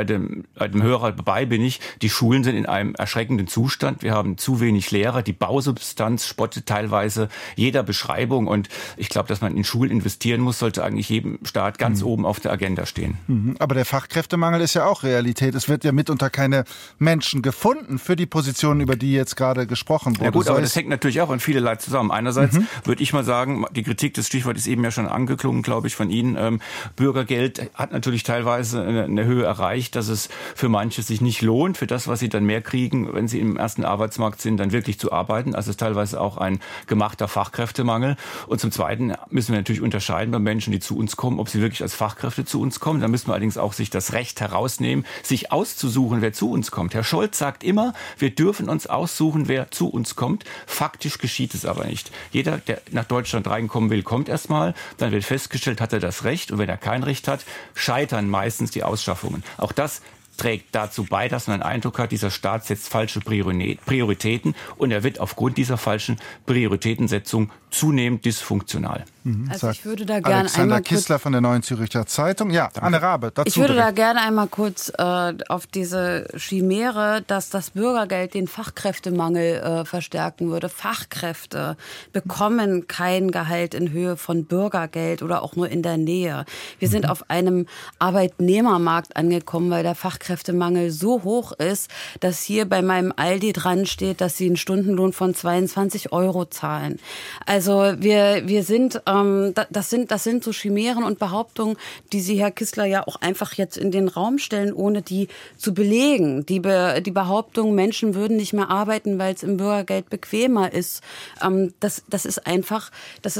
Hörer dabei bin ich, die Schulen sind in einem erschreckenden Zustand. Wir haben zu wenig Lehrer. Die Bausubstanz spottet teilweise jeder Beschreibung. Und ich glaube, dass man in Schulen investieren muss, sollte eigentlich jedem Staat ganz oben auf der Agenda stehen. Aber der Fachkräftemangel ist ja auch Realität. Es wird ja mitunter keine Menschen gefunden für die Positionen, über die jetzt gerade gesprochen wurde. Ja gut, aber das hängt natürlich auch an vielerlei zusammen. Einerseits würde ich mal sagen, die Kritik, das Stichwort ist eben ja schon angeklungen, glaube ich, von Ihnen. Bürgergeld hat natürlich teilweise eine Höhe erreicht, dass es für manche sich nicht lohnt, für das, was sie dann mehr kriegen, wenn sie im ersten Arbeitsmarkt sind, dann wirklich zu arbeiten. Also es ist teilweise auch ein gemachter Fachkräftemangel. Und zum Zweiten müssen wir natürlich unterscheiden bei Menschen, die zu uns kommen, ob sie wirklich als Fachkräfte zu uns kommen. Da müssen wir allerdings auch sich das Recht herausnehmen, sich auszusuchen, wer zu uns kommt. Herr Scholz sagt immer, wir dürfen uns aussuchen, wer zu uns kommt. Faktisch geschieht es aber nicht. Jeder, der nach Deutschland reinkommen will, kommt erstmal. Dann wird festgestellt, hat er das Recht. Und wenn er kein Recht hat, scheitern meistens die Ausschaffungen. Auch das trägt dazu bei, dass man einen Eindruck hat, dieser Staat setzt falsche Prioritäten und er wird aufgrund dieser falschen Prioritätensetzung zunehmend dysfunktional. Also ich würde da gerne Alexander einmal Kissler von der Neuen Zürcher Zeitung. Ja, Anne Rabe, dazu. Ich würde da gerne einmal kurz auf diese Chimäre, dass das Bürgergeld den Fachkräftemangel verstärken würde. Fachkräfte bekommen kein Gehalt in Höhe von Bürgergeld oder auch nur in der Nähe. Wir sind auf einem Arbeitnehmermarkt angekommen, weil der Fachkräftemangel so hoch ist, dass hier bei meinem Aldi dran steht, dass sie einen Stundenlohn von 22 € zahlen. Also wir sind das sind so Chimären und Behauptungen, die Sie, Herr Kissler, ja auch einfach jetzt in den Raum stellen, ohne die zu belegen. Die Behauptung, Menschen würden nicht mehr arbeiten, weil es im Bürgergeld bequemer ist, das ist einfach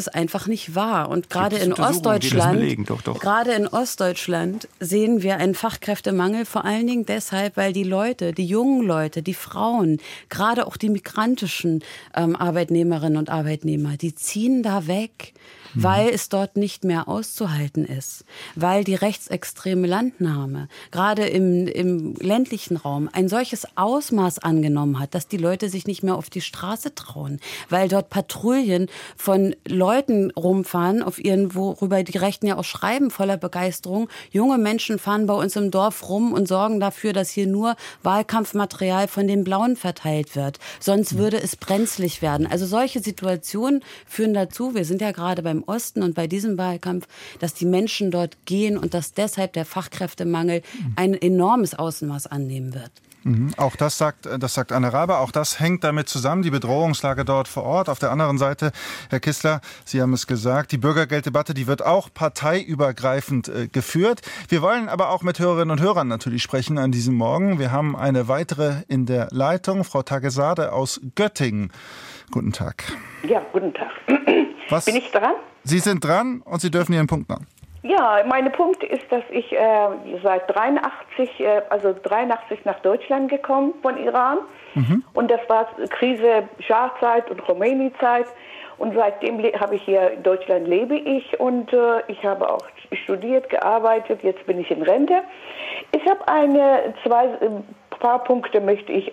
nicht wahr. Und gerade in Ostdeutschland sehen wir einen Fachkräftemangel, vor allen Dingen deshalb, weil die Leute, die jungen Leute, die Frauen, gerade auch die migrantischen Arbeitnehmerinnen und Arbeitnehmer, die ziehen da weg, weil es dort nicht mehr auszuhalten ist, weil die rechtsextreme Landnahme gerade im ländlichen Raum ein solches Ausmaß angenommen hat, dass die Leute sich nicht mehr auf die Straße trauen, weil dort Patrouillen von Leuten rumfahren, worüber die Rechten ja auch schreiben, voller Begeisterung. Junge Menschen fahren bei uns im Dorf rum und sorgen dafür, dass hier nur Wahlkampfmaterial von den Blauen verteilt wird. Sonst würde es brenzlig werden. Also solche Situationen führen dazu, wir sind ja gerade beim Osten und bei diesem Wahlkampf, dass die Menschen dort gehen und dass deshalb der Fachkräftemangel ein enormes Ausmaß annehmen wird. Auch das sagt Anne Rabe, auch das hängt damit zusammen, die Bedrohungslage dort vor Ort. Auf der anderen Seite, Herr Kissler, Sie haben es gesagt, die Bürgergelddebatte, die wird auch parteiübergreifend geführt. Wir wollen aber auch mit Hörerinnen und Hörern natürlich sprechen an diesem Morgen. Wir haben eine weitere in der Leitung, Frau Tagesade aus Göttingen. Guten Tag. Ja, guten Tag. Bin ich dran? Sie sind dran und Sie dürfen Ihren Punkt machen. Ja, mein Punkt ist, dass ich seit 83 nach Deutschland gekommen von Iran. Und das war Krise, Schah-Zeit und Khomeini-Zeit. Und seitdem habe ich hier in Deutschland lebe ich und ich habe auch studiert, gearbeitet. Jetzt bin ich in Rente. Ich habe paar Punkte möchte ich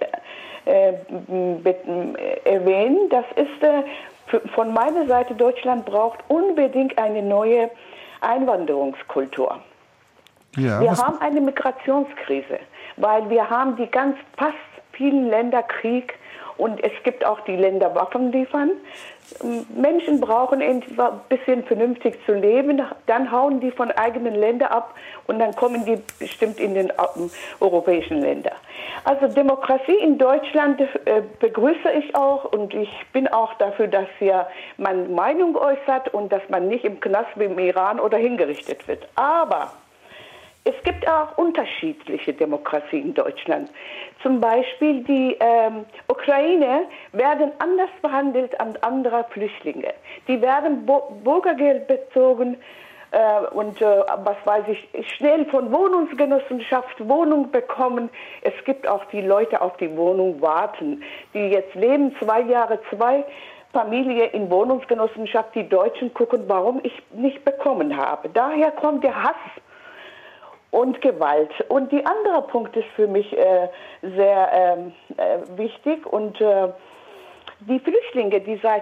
erwähnen. Das ist von meiner Seite, Deutschland braucht unbedingt eine neue Einwanderungskultur. Ja, wir haben eine Migrationskrise, weil wir haben fast vielen Länder Krieg und es gibt auch die Länder Waffen liefern. Menschen brauchen ein bisschen vernünftig zu leben, dann hauen die von eigenen Ländern ab und dann kommen die bestimmt in den europäischen Länder. Also Demokratie in Deutschland begrüße ich auch und ich bin auch dafür, dass hier man Meinung äußert und dass man nicht im Knast wie im Iran oder hingerichtet wird. Aber es gibt auch unterschiedliche Demokratien in Deutschland. Zum Beispiel die Ukraine werden anders behandelt als andere Flüchtlinge. Die werden Bürgergeld bezogen und schnell von Wohnungsgenossenschaft Wohnung bekommen. Es gibt auch die Leute auf die Wohnung warten, die jetzt leben 2 Jahre, 2 Familien in Wohnungsgenossenschaft. Die Deutschen gucken, warum ich nicht bekommen habe. Daher kommt der Hass. und Gewalt. Und die andere Punkt ist für mich sehr wichtig. Und die Flüchtlinge, die seit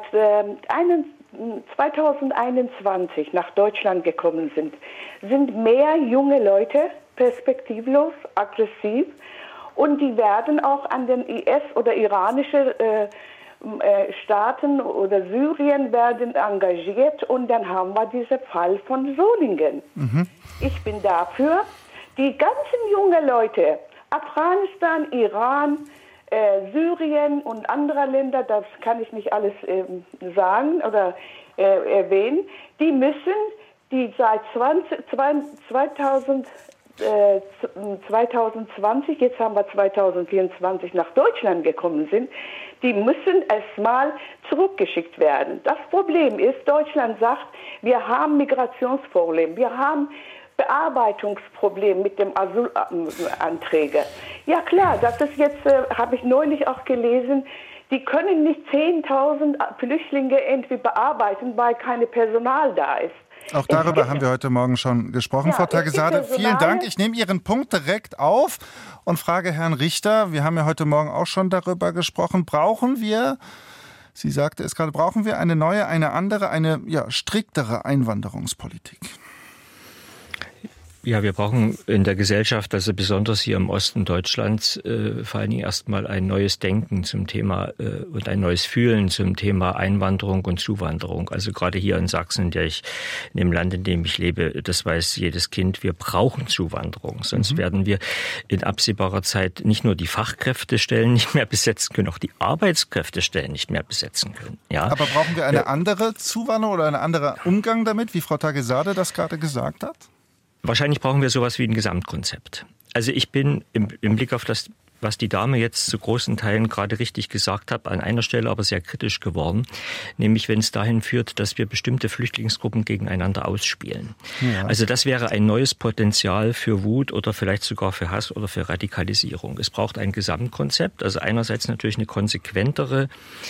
2021 nach Deutschland gekommen sind mehr junge Leute, perspektivlos, aggressiv. Und die werden auch an den IS oder iranische Staaten oder Syrien werden engagiert. Und dann haben wir diesen Fall von Solingen. Mhm. Ich bin dafür, die ganzen jungen Leute, Afghanistan, Iran, Syrien und andere Länder, das kann ich nicht alles sagen oder erwähnen, die müssen, die seit 2020, jetzt haben wir 2024, nach Deutschland gekommen sind, die müssen erstmal zurückgeschickt werden. Das Problem ist, Deutschland sagt, wir haben Migrationsproblem, wir haben Bearbeitungsproblem mit dem Asylanträge. Ja klar, das ist jetzt, habe ich neulich auch gelesen, die können nicht 10.000 Flüchtlinge irgendwie bearbeiten, weil kein Personal da ist. Auch darüber haben wir heute Morgen schon gesprochen, Frau Tagesade. Vielen Dank. Ich nehme Ihren Punkt direkt auf und frage Herrn Richter, wir haben ja heute Morgen auch schon darüber gesprochen, brauchen wir, sie sagte es gerade, brauchen wir eine neue, eine andere, eine striktere Einwanderungspolitik? Ja, wir brauchen in der Gesellschaft, also besonders hier im Osten Deutschlands, vor allen Dingen erstmal ein neues Denken zum Thema und ein neues Fühlen zum Thema Einwanderung und Zuwanderung. Also gerade hier in Sachsen, in dem Land, in dem ich lebe, das weiß jedes Kind, wir brauchen Zuwanderung. Sonst werden wir in absehbarer Zeit nicht nur die Fachkräftestellen nicht mehr besetzen können, auch die Arbeitskräftestellen nicht mehr besetzen können. Ja. Aber brauchen wir eine andere Zuwanderung oder einen anderen Umgang damit, wie Frau Tagesade das gerade gesagt hat? Wahrscheinlich brauchen wir sowas wie ein Gesamtkonzept. Also ich bin im Blick auf das, was die Dame jetzt zu großen Teilen gerade richtig gesagt hat, an einer Stelle aber sehr kritisch geworden, nämlich wenn es dahin führt, dass wir bestimmte Flüchtlingsgruppen gegeneinander ausspielen. Ja. Also das wäre ein neues Potenzial für Wut oder vielleicht sogar für Hass oder für Radikalisierung. Es braucht ein Gesamtkonzept, also einerseits natürlich ein konsequenteres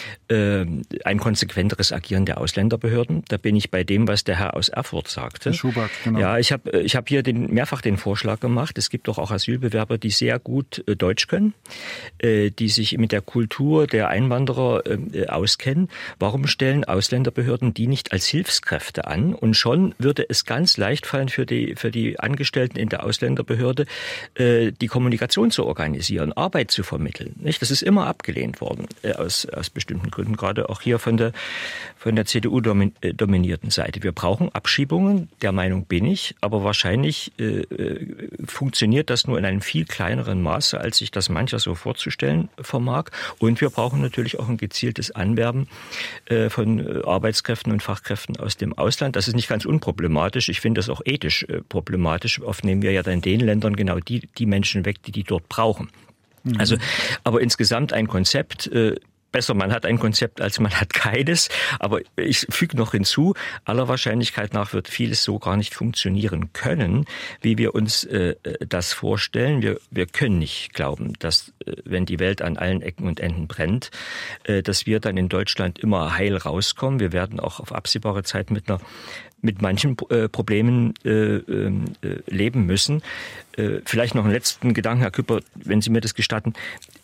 Agieren der Ausländerbehörden. Da bin ich bei dem, was der Herr aus Erfurt sagte. Herr Schubert, genau. Ja, ich hab hier mehrfach den Vorschlag gemacht, es gibt doch auch Asylbewerber, die sehr gut Deutsch können, die sich mit der Kultur der Einwanderer auskennen. Warum stellen Ausländerbehörden die nicht als Hilfskräfte an? Und schon würde es ganz leicht fallen für die Angestellten in der Ausländerbehörde, die Kommunikation zu organisieren, Arbeit zu vermitteln. Nicht? Das ist immer abgelehnt worden aus bestimmten Gründen, gerade auch hier von der CDU dominierten Seite. Wir brauchen Abschiebungen, der Meinung bin ich, aber wahrscheinlich funktioniert das nur in einem viel kleineren Maße, als sich das mancher so vorzustellen vermag. Und wir brauchen natürlich auch ein gezieltes Anwerben von Arbeitskräften und Fachkräften aus dem Ausland. Das ist nicht ganz unproblematisch. Ich finde das auch ethisch problematisch. Oft nehmen wir ja dann den Ländern genau die Menschen weg, die dort brauchen. Mhm. Also, aber insgesamt ein Konzept, besser, man hat ein Konzept, als man hat keines. Aber ich füge noch hinzu, aller Wahrscheinlichkeit nach wird vieles so gar nicht funktionieren können, wie wir uns das vorstellen. Wir können nicht glauben, dass, wenn die Welt an allen Ecken und Enden brennt, dass wir dann in Deutschland immer heil rauskommen. Wir werden auch auf absehbare Zeit mit manchen Problemen leben müssen. Vielleicht noch einen letzten Gedanken, Herr Küpper, wenn Sie mir das gestatten.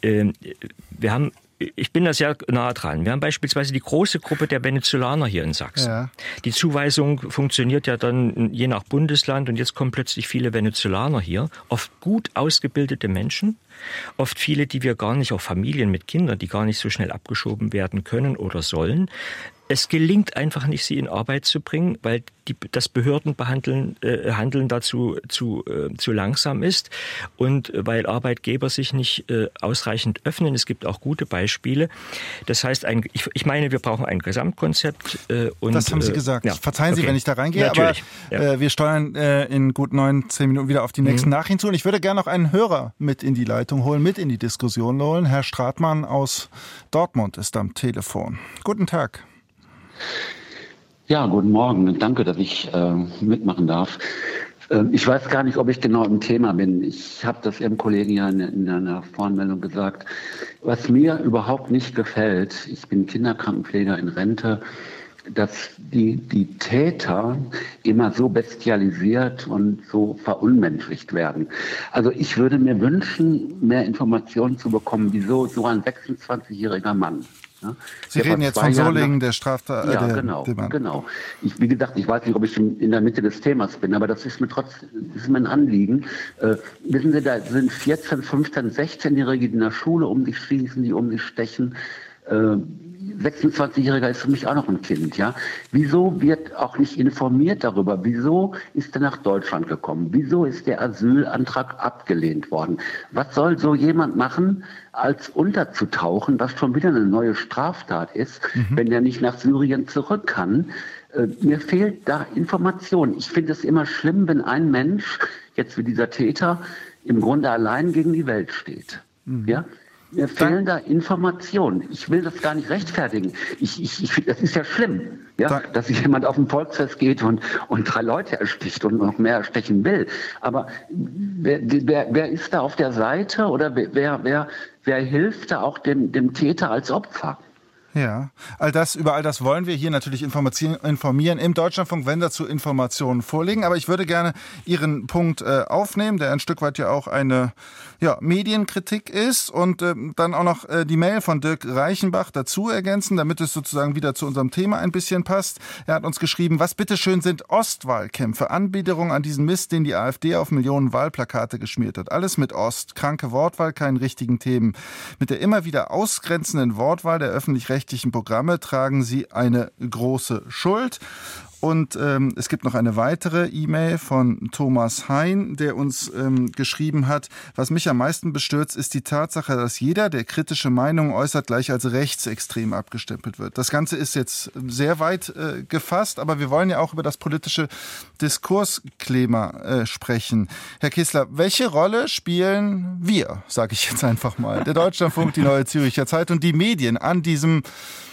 Ich bin da sehr nahe dran. Wir haben beispielsweise die große Gruppe der Venezolaner hier in Sachsen. Ja. Die Zuweisung funktioniert ja dann je nach Bundesland und jetzt kommen plötzlich viele Venezolaner hier. Oft gut ausgebildete Menschen, oft viele, die wir gar nicht, auch Familien mit Kindern, die gar nicht so schnell abgeschoben werden können oder sollen. Es gelingt einfach nicht, sie in Arbeit zu bringen, weil das Behördenhandeln dazu zu langsam ist und weil Arbeitgeber sich nicht ausreichend öffnen. Es gibt auch gute Beispiele. Das heißt, ich meine, wir brauchen ein Gesamtkonzept. Und, das haben Sie gesagt. Ja. Verzeihen Sie, wenn ich da reingehe, natürlich. Aber wir steuern in gut 9-10 Minuten wieder auf die nächsten Nachrichten zu. Und ich würde gerne noch einen Hörer mit in die Leitung holen, mit in die Diskussion holen. Herr Stratmann aus Dortmund ist am Telefon. Guten Tag. Ja, guten Morgen. Danke, dass ich mitmachen darf. Ich weiß gar nicht, ob ich genau im Thema bin. Ich habe das Ihrem Kollegen ja in einer Voranmeldung gesagt. Was mir überhaupt nicht gefällt, ich bin Kinderkrankenpfleger in Rente, dass die Täter immer so bestialisiert und so verunmenschlicht werden. Also ich würde mir wünschen, mehr Informationen zu bekommen, wieso so ein 26-jähriger Mann. Ja, Sie reden jetzt von Solingen, der Straftat. Ja, genau. Wie gesagt, ich weiß nicht, ob ich in der Mitte des Themas bin, aber das ist mir ein Anliegen. Wissen Sie, da sind 14, 15, 16-Jährige, die in der Schule um sich schießen, die um sich stechen. 26-Jähriger ist für mich auch noch ein Kind, ja. Wieso wird auch nicht informiert darüber? Wieso ist er nach Deutschland gekommen? Wieso ist der Asylantrag abgelehnt worden? Was soll so jemand machen, als unterzutauchen, was schon wieder eine neue Straftat ist, wenn er nicht nach Syrien zurück kann? Mir fehlt da Information. Ich finde es immer schlimm, wenn ein Mensch, jetzt wie dieser Täter, im Grunde allein gegen die Welt steht. Ja? Mir fehlen da Informationen. Ich will das gar nicht rechtfertigen. Das ist ja schlimm, ja, dass jemand auf ein Volksfest geht und 3 Leute ersticht und noch mehr erstechen will. Aber wer ist da auf der Seite oder wer hilft da auch dem Täter als Opfer? Ja, über all das wollen wir hier natürlich informieren im Deutschlandfunk, wenn dazu Informationen vorliegen. Aber ich würde gerne Ihren Punkt aufnehmen, der ein Stück weit ja auch eine Medienkritik ist und dann auch noch die Mail von Dirk Reichenbach dazu ergänzen, damit es sozusagen wieder zu unserem Thema ein bisschen passt. Er hat uns geschrieben, was bitteschön sind Ostwahlkämpfe, Anbiederung an diesen Mist, den die AfD auf Millionen Wahlplakate geschmiert hat. Alles mit Ost, kranke Wortwahl, keinen richtigen Themen. Mit der immer wieder ausgrenzenden Wortwahl der öffentlich-rechtlichen Programme tragen sie eine große Schuld. Und es gibt noch eine weitere E-Mail von Thomas Hein, der uns geschrieben hat, was mich am meisten bestürzt, ist die Tatsache, dass jeder, der kritische Meinungen äußert, gleich als rechtsextrem abgestempelt wird. Das Ganze ist jetzt sehr weit gefasst, aber wir wollen ja auch über das politische Diskursklima sprechen. Herr Kissler, welche Rolle spielen wir, sage ich jetzt einfach mal, der Deutschlandfunk, die Neue Zürcher Zeitung, die Medien an diesem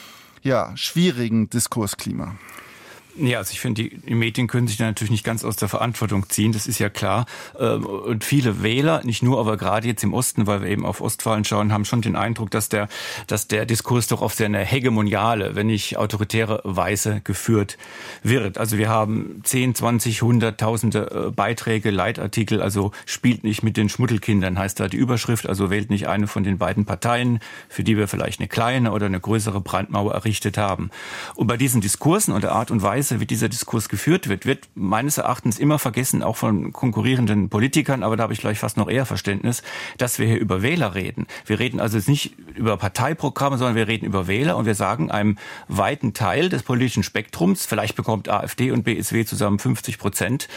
schwierigen Diskursklima? Ja, also ich finde, die Medien können sich da natürlich nicht ganz aus der Verantwortung ziehen, das ist ja klar. Und viele Wähler, nicht nur, aber gerade jetzt im Osten, weil wir eben auf Ostwahlen schauen, haben schon den Eindruck, dass der Diskurs doch auf sehr eine hegemoniale, wenn nicht autoritäre Weise geführt wird. Also wir haben 10, 20, 100.000 Beiträge, Leitartikel, also spielt nicht mit den Schmuddelkindern, heißt da die Überschrift, also wählt nicht eine von den beiden Parteien, für die wir vielleicht eine kleine oder eine größere Brandmauer errichtet haben. Und bei diesen Diskursen und der Art und Weise, wie dieser Diskurs geführt wird meines Erachtens immer vergessen, auch von konkurrierenden Politikern, aber da habe ich gleich fast noch eher Verständnis, dass wir hier über Wähler reden. Wir reden also jetzt nicht über Parteiprogramme, sondern wir reden über Wähler und wir sagen einem weiten Teil des politischen Spektrums, vielleicht bekommt AfD und BSW zusammen 50%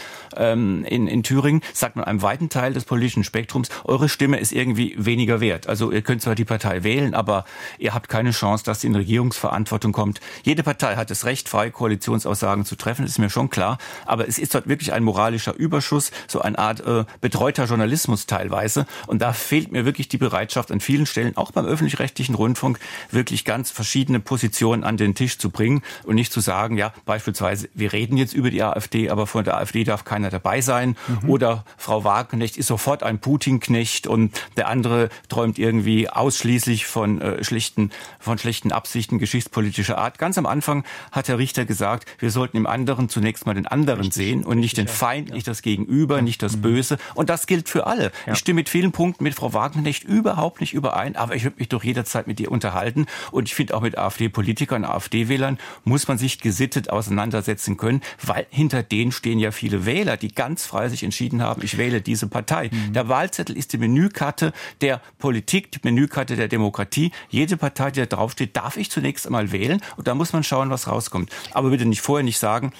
in Thüringen, sagt man einem weiten Teil des politischen Spektrums, eure Stimme ist irgendwie weniger wert. Also ihr könnt zwar die Partei wählen, aber ihr habt keine Chance, dass sie in Regierungsverantwortung kommt. Jede Partei hat das Recht, freie Koalitionsaussagen zu treffen, ist mir schon klar. Aber es ist dort wirklich ein moralischer Überschuss, so eine Art betreuter Journalismus teilweise. Und da fehlt mir wirklich die Bereitschaft, an vielen Stellen, auch beim öffentlich-rechtlichen Rundfunk, wirklich ganz verschiedene Positionen an den Tisch zu bringen und nicht zu sagen, ja, beispielsweise, wir reden jetzt über die AfD, aber von der AfD darf keiner dabei sein. Oder Frau Wagenknecht ist sofort ein Putin-Knecht und der andere träumt irgendwie ausschließlich von schlechten Absichten geschichtspolitischer Art. Ganz am Anfang hat Herr Richter gesagt, wir sollten im anderen zunächst mal den anderen sehen und nicht den Feind, nicht das Gegenüber, nicht das Böse. Und das gilt für alle. Ja. Ich stimme mit vielen Punkten mit Frau Wagenknecht überhaupt nicht überein, aber ich würde mich doch jederzeit mit ihr unterhalten. Und ich finde auch mit AfD-Politikern, AfD-Wählern muss man sich gesittet auseinandersetzen können, weil hinter denen stehen ja viele Wähler, die ganz frei sich entschieden haben, ich wähle diese Partei. Der Wahlzettel ist die Menükarte der Politik, die Menükarte der Demokratie. Jede Partei, die da draufsteht, darf ich zunächst einmal wählen und da muss man schauen, was rauskommt. Aber bitte nicht vorher nicht sagen,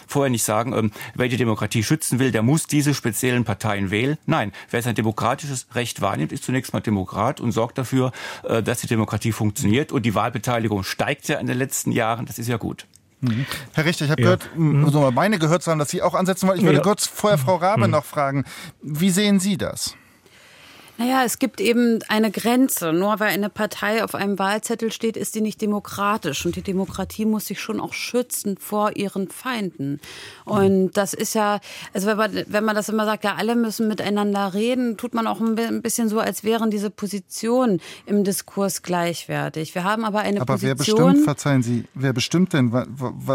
wer die Demokratie schützen will, der muss diese speziellen Parteien wählen. Nein, wer sein demokratisches Recht wahrnimmt, ist zunächst mal Demokrat und sorgt dafür, dass die Demokratie funktioniert. Und die Wahlbeteiligung steigt ja in den letzten Jahren, das ist ja gut. Herr Richter, ich habe gehört, meine gehört zu haben, dass Sie auch ansetzen wollen. Ich würde kurz vorher Frau Rabe noch fragen, wie sehen Sie das? Naja, es gibt eben eine Grenze. Nur weil eine Partei auf einem Wahlzettel steht, ist die nicht demokratisch. Und die Demokratie muss sich schon auch schützen vor ihren Feinden. Und das ist ja, also wenn man das immer sagt, ja, alle müssen miteinander reden, tut man auch ein bisschen so, als wären diese Positionen im Diskurs gleichwertig. Wir haben aber eine Position... Aber wer bestimmt, verzeihen Sie, wer bestimmt denn, was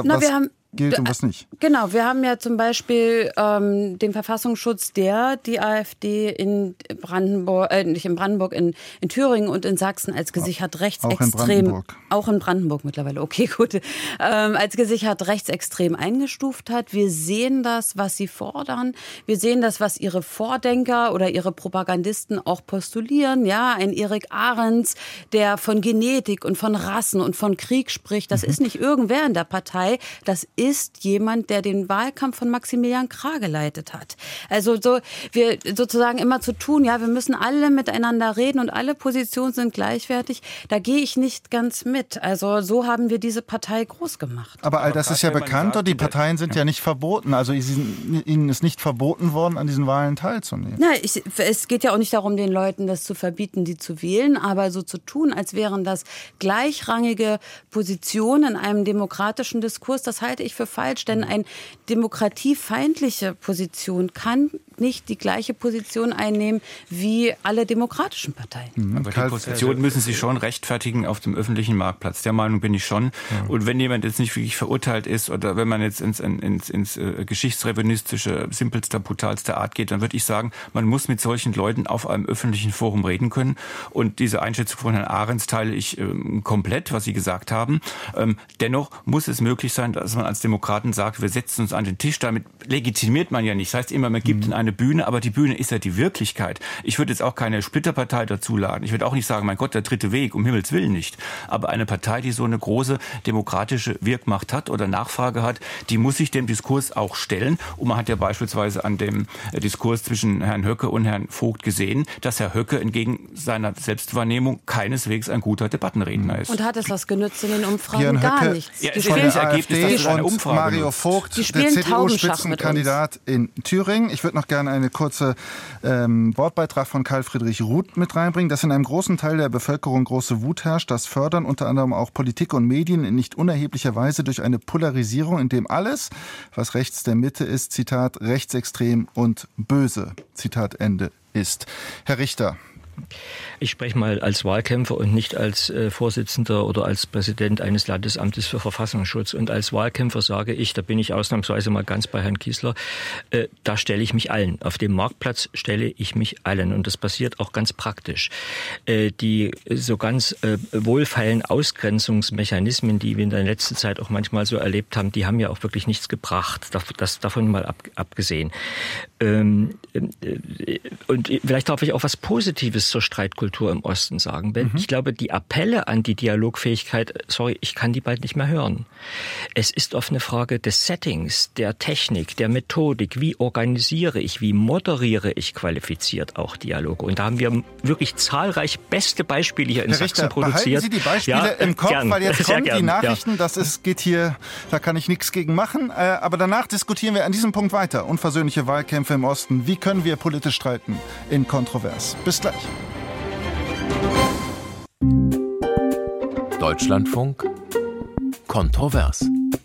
gilt und was nicht? Genau, wir haben ja zum Beispiel den Verfassungsschutz, der die AfD in Brandenburg, nicht in Brandenburg, in Thüringen und in Sachsen als gesichert rechtsextrem, auch in Brandenburg mittlerweile, okay, gut, als gesichert rechtsextrem eingestuft hat. Wir sehen das, was sie fordern. Wir sehen das, was ihre Vordenker oder ihre Propagandisten auch postulieren. Ja, ein Erik Ahrens, der von Genetik und von Rassen und von Krieg spricht. Das ist nicht irgendwer in der Partei. Das ist jemand, der den Wahlkampf von Maximilian Krah geleitet hat. Also so, wir sozusagen immer zu tun, ja, wir müssen alle miteinander reden und alle Positionen sind gleichwertig. Da gehe ich nicht ganz mit. Also so haben wir diese Partei groß gemacht. Aber all das ist ja bekannt und die Parteien sind ja nicht verboten. Also ihnen ist nicht verboten worden, an diesen Wahlen teilzunehmen. Na, es geht ja auch nicht darum, den Leuten das zu verbieten, die zu wählen, aber so zu tun, als wären das gleichrangige Positionen in einem demokratischen Diskurs, das halte ich für falsch, denn eine demokratiefeindliche Position kann nicht die gleiche Position einnehmen wie alle demokratischen Parteien. Aber die Position müssen sie schon rechtfertigen auf dem öffentlichen Marktplatz. Der Meinung bin ich schon. Und wenn jemand jetzt nicht wirklich verurteilt ist oder wenn man jetzt ins geschichtsrevisionistische, simpelster, brutalste Art geht, dann würde ich sagen, man muss mit solchen Leuten auf einem öffentlichen Forum reden können. Und diese Einschätzung von Herrn Ahrens teile ich komplett, was Sie gesagt haben. Dennoch muss es möglich sein, dass man als Demokraten sagt, wir setzen uns an den Tisch. Damit legitimiert man ja nicht. Das heißt immer, man gibt in eine Bühne, aber die Bühne ist ja die Wirklichkeit. Ich würde jetzt auch keine Splitterpartei dazu laden. Ich würde auch nicht sagen, mein Gott, der dritte Weg, um Himmels Willen nicht. Aber eine Partei, die so eine große demokratische Wirkmacht hat oder Nachfrage hat, die muss sich dem Diskurs auch stellen. Und man hat ja beispielsweise an dem Diskurs zwischen Herrn Höcke und Herrn Vogt gesehen, dass Herr Höcke entgegen seiner Selbstwahrnehmung keineswegs ein guter Debattenredner ist. Und hat es was genutzt in den Umfragen? Gar nichts. Ja, es ist das Ergebnis, dass eine Umfrage Mario Vogt, der CDU-Spitzenkandidat in Thüringen. Ich würde noch gerne eine kurze Wortbeitrag von Karl Friedrich Ruth mit reinbringen, dass in einem großen Teil der Bevölkerung große Wut herrscht. Das fördern unter anderem auch Politik und Medien in nicht unerheblicher Weise durch eine Polarisierung, in dem alles, was rechts der Mitte ist, Zitat, rechtsextrem und böse, Zitat Ende, ist. Herr Richter. Ich spreche mal als Wahlkämpfer und nicht als Vorsitzender oder als Präsident eines Landesamtes für Verfassungsschutz. Und als Wahlkämpfer sage ich, da bin ich ausnahmsweise mal ganz bei Herrn Kiesler, da stelle ich mich allen. Auf dem Marktplatz stelle ich mich allen. Und das passiert auch ganz praktisch. Die so ganz wohlfeilen Ausgrenzungsmechanismen, die wir in der letzten Zeit auch manchmal so erlebt haben, die haben ja auch wirklich nichts gebracht. Das davon mal abgesehen. Und vielleicht darf ich auch was Positives zur Streitkultur im Osten sagen. Ich glaube, die Appelle an die Dialogfähigkeit, ich kann die bald nicht mehr hören. Es ist oft eine Frage des Settings, der Technik, der Methodik. Wie organisiere ich, wie moderiere ich qualifiziert auch Dialoge? Und da haben wir wirklich zahlreich beste Beispiele hier in Sachsen produziert. Behalten Sie die Beispiele im Kopf, weil jetzt kommen die Nachrichten, geht hier, da kann ich nichts gegen machen. Aber danach diskutieren wir an diesem Punkt weiter. Unversöhnliche Wahlkämpfe im Osten. Wie können wir politisch streiten? In Kontrovers. Bis gleich. Deutschlandfunk Kontrovers.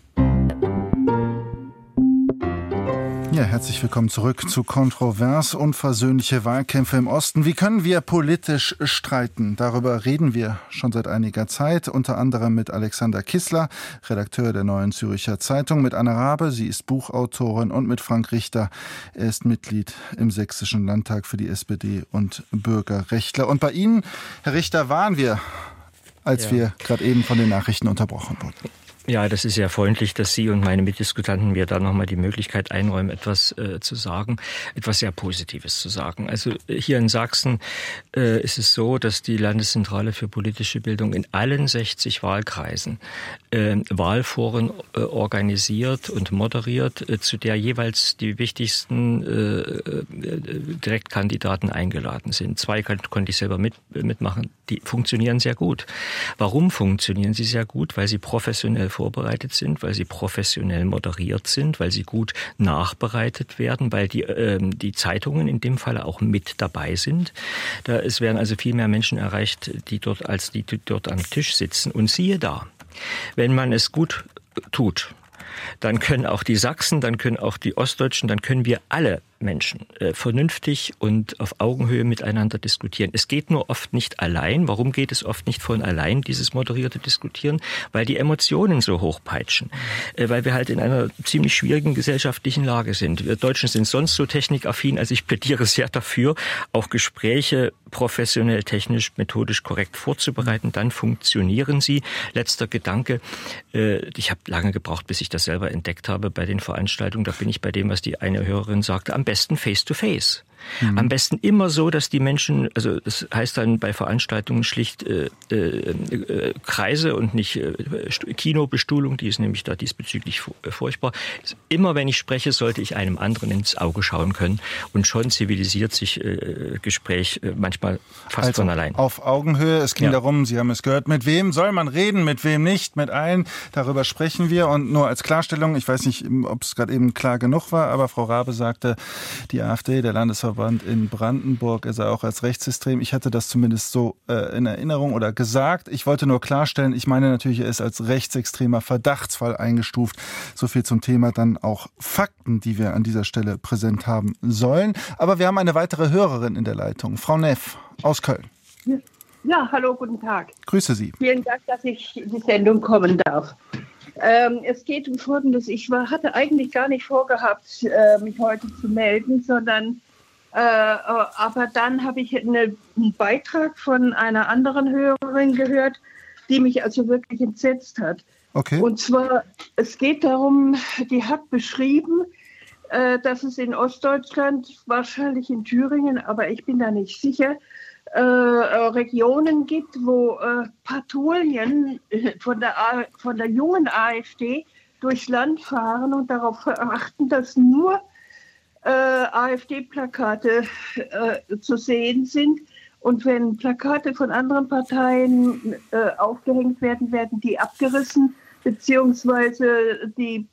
Ja, herzlich willkommen zurück zu Kontrovers. Unversöhnliche Wahlkämpfe im Osten. Wie können wir politisch streiten? Darüber reden wir schon seit einiger Zeit, unter anderem mit Alexander Kissler, Redakteur der Neuen Zürcher Zeitung, mit Anna Rabe, sie ist Buchautorin, und mit Frank Richter, er ist Mitglied im Sächsischen Landtag für die SPD und Bürgerrechtler. Und bei Ihnen, Herr Richter, waren wir, als wir gerade eben von den Nachrichten unterbrochen wurden. Ja, das ist sehr freundlich, dass Sie und meine Mitdiskutanten mir da nochmal die Möglichkeit einräumen, etwas zu sagen, etwas sehr Positives zu sagen. Also hier in Sachsen ist es so, dass die Landeszentrale für politische Bildung in allen 60 Wahlkreisen Wahlforen organisiert und moderiert, zu der jeweils die wichtigsten Direktkandidaten eingeladen sind. 2 konnte ich selber mitmachen. Die funktionieren sehr gut. Warum funktionieren sie sehr gut? Weil sie professionell vorbereitet sind, weil sie professionell moderiert sind, weil sie gut nachbereitet werden, weil die Zeitungen in dem Fall auch mit dabei sind. Es werden also viel mehr Menschen erreicht, die dort am Tisch sitzen. Und siehe da, wenn man es gut tut, dann können auch die Sachsen, dann können auch die Ostdeutschen, dann können wir alle Menschen vernünftig und auf Augenhöhe miteinander diskutieren. Es geht nur oft nicht allein. Warum geht es oft nicht von allein, dieses moderierte Diskutieren? Weil die Emotionen so hochpeitschen. Weil wir halt in einer ziemlich schwierigen gesellschaftlichen Lage sind. Wir Deutschen sind sonst so technikaffin, also ich plädiere sehr dafür, auch Gespräche professionell, technisch, methodisch korrekt vorzubereiten. Dann funktionieren sie. Letzter Gedanke. Ich habe lange gebraucht, bis ich das selber entdeckt habe bei den Veranstaltungen. Da bin ich bei dem, was die eine Hörerin sagte, am besten face-to-face. Am besten immer so, dass die Menschen, also das heißt dann bei Veranstaltungen schlicht Kreise und nicht Kinobestuhlung, die ist nämlich da diesbezüglich furchtbar. Immer wenn ich spreche, sollte ich einem anderen ins Auge schauen können und schon zivilisiert sich Gespräch manchmal fast von allein. Auf Augenhöhe, es ging darum, Sie haben es gehört, mit wem soll man reden, mit wem nicht, mit allen, darüber sprechen wir und nur als Klarstellung, ich weiß nicht, ob es gerade eben klar genug war, aber Frau Raabe sagte, die AfD, der Landesverband in Brandenburg, ist er auch als rechtsextrem. Ich hatte das zumindest so in Erinnerung oder gesagt. Ich wollte nur klarstellen, ich meine natürlich, er ist als rechtsextremer Verdachtsfall eingestuft. So viel zum Thema dann auch Fakten, die wir an dieser Stelle präsent haben sollen. Aber wir haben eine weitere Hörerin in der Leitung, Frau Neff aus Köln. Ja, hallo, guten Tag. Grüße Sie. Vielen Dank, dass ich in die Sendung kommen darf. Es geht um Folgendes. Ich hatte eigentlich gar nicht vorgehabt, mich heute zu melden, sondern aber dann habe ich einen Beitrag von einer anderen Hörerin gehört, die mich also wirklich entsetzt hat. Okay. Und zwar, es geht darum, die hat beschrieben, dass es in Ostdeutschland, wahrscheinlich in Thüringen, aber ich bin da nicht sicher, Regionen gibt, wo Patrouillen von der jungen AfD durchs Land fahren und darauf achten, dass nur AfD-Plakate zu sehen sind. Und wenn Plakate von anderen Parteien aufgehängt werden, werden die abgerissen, beziehungsweise die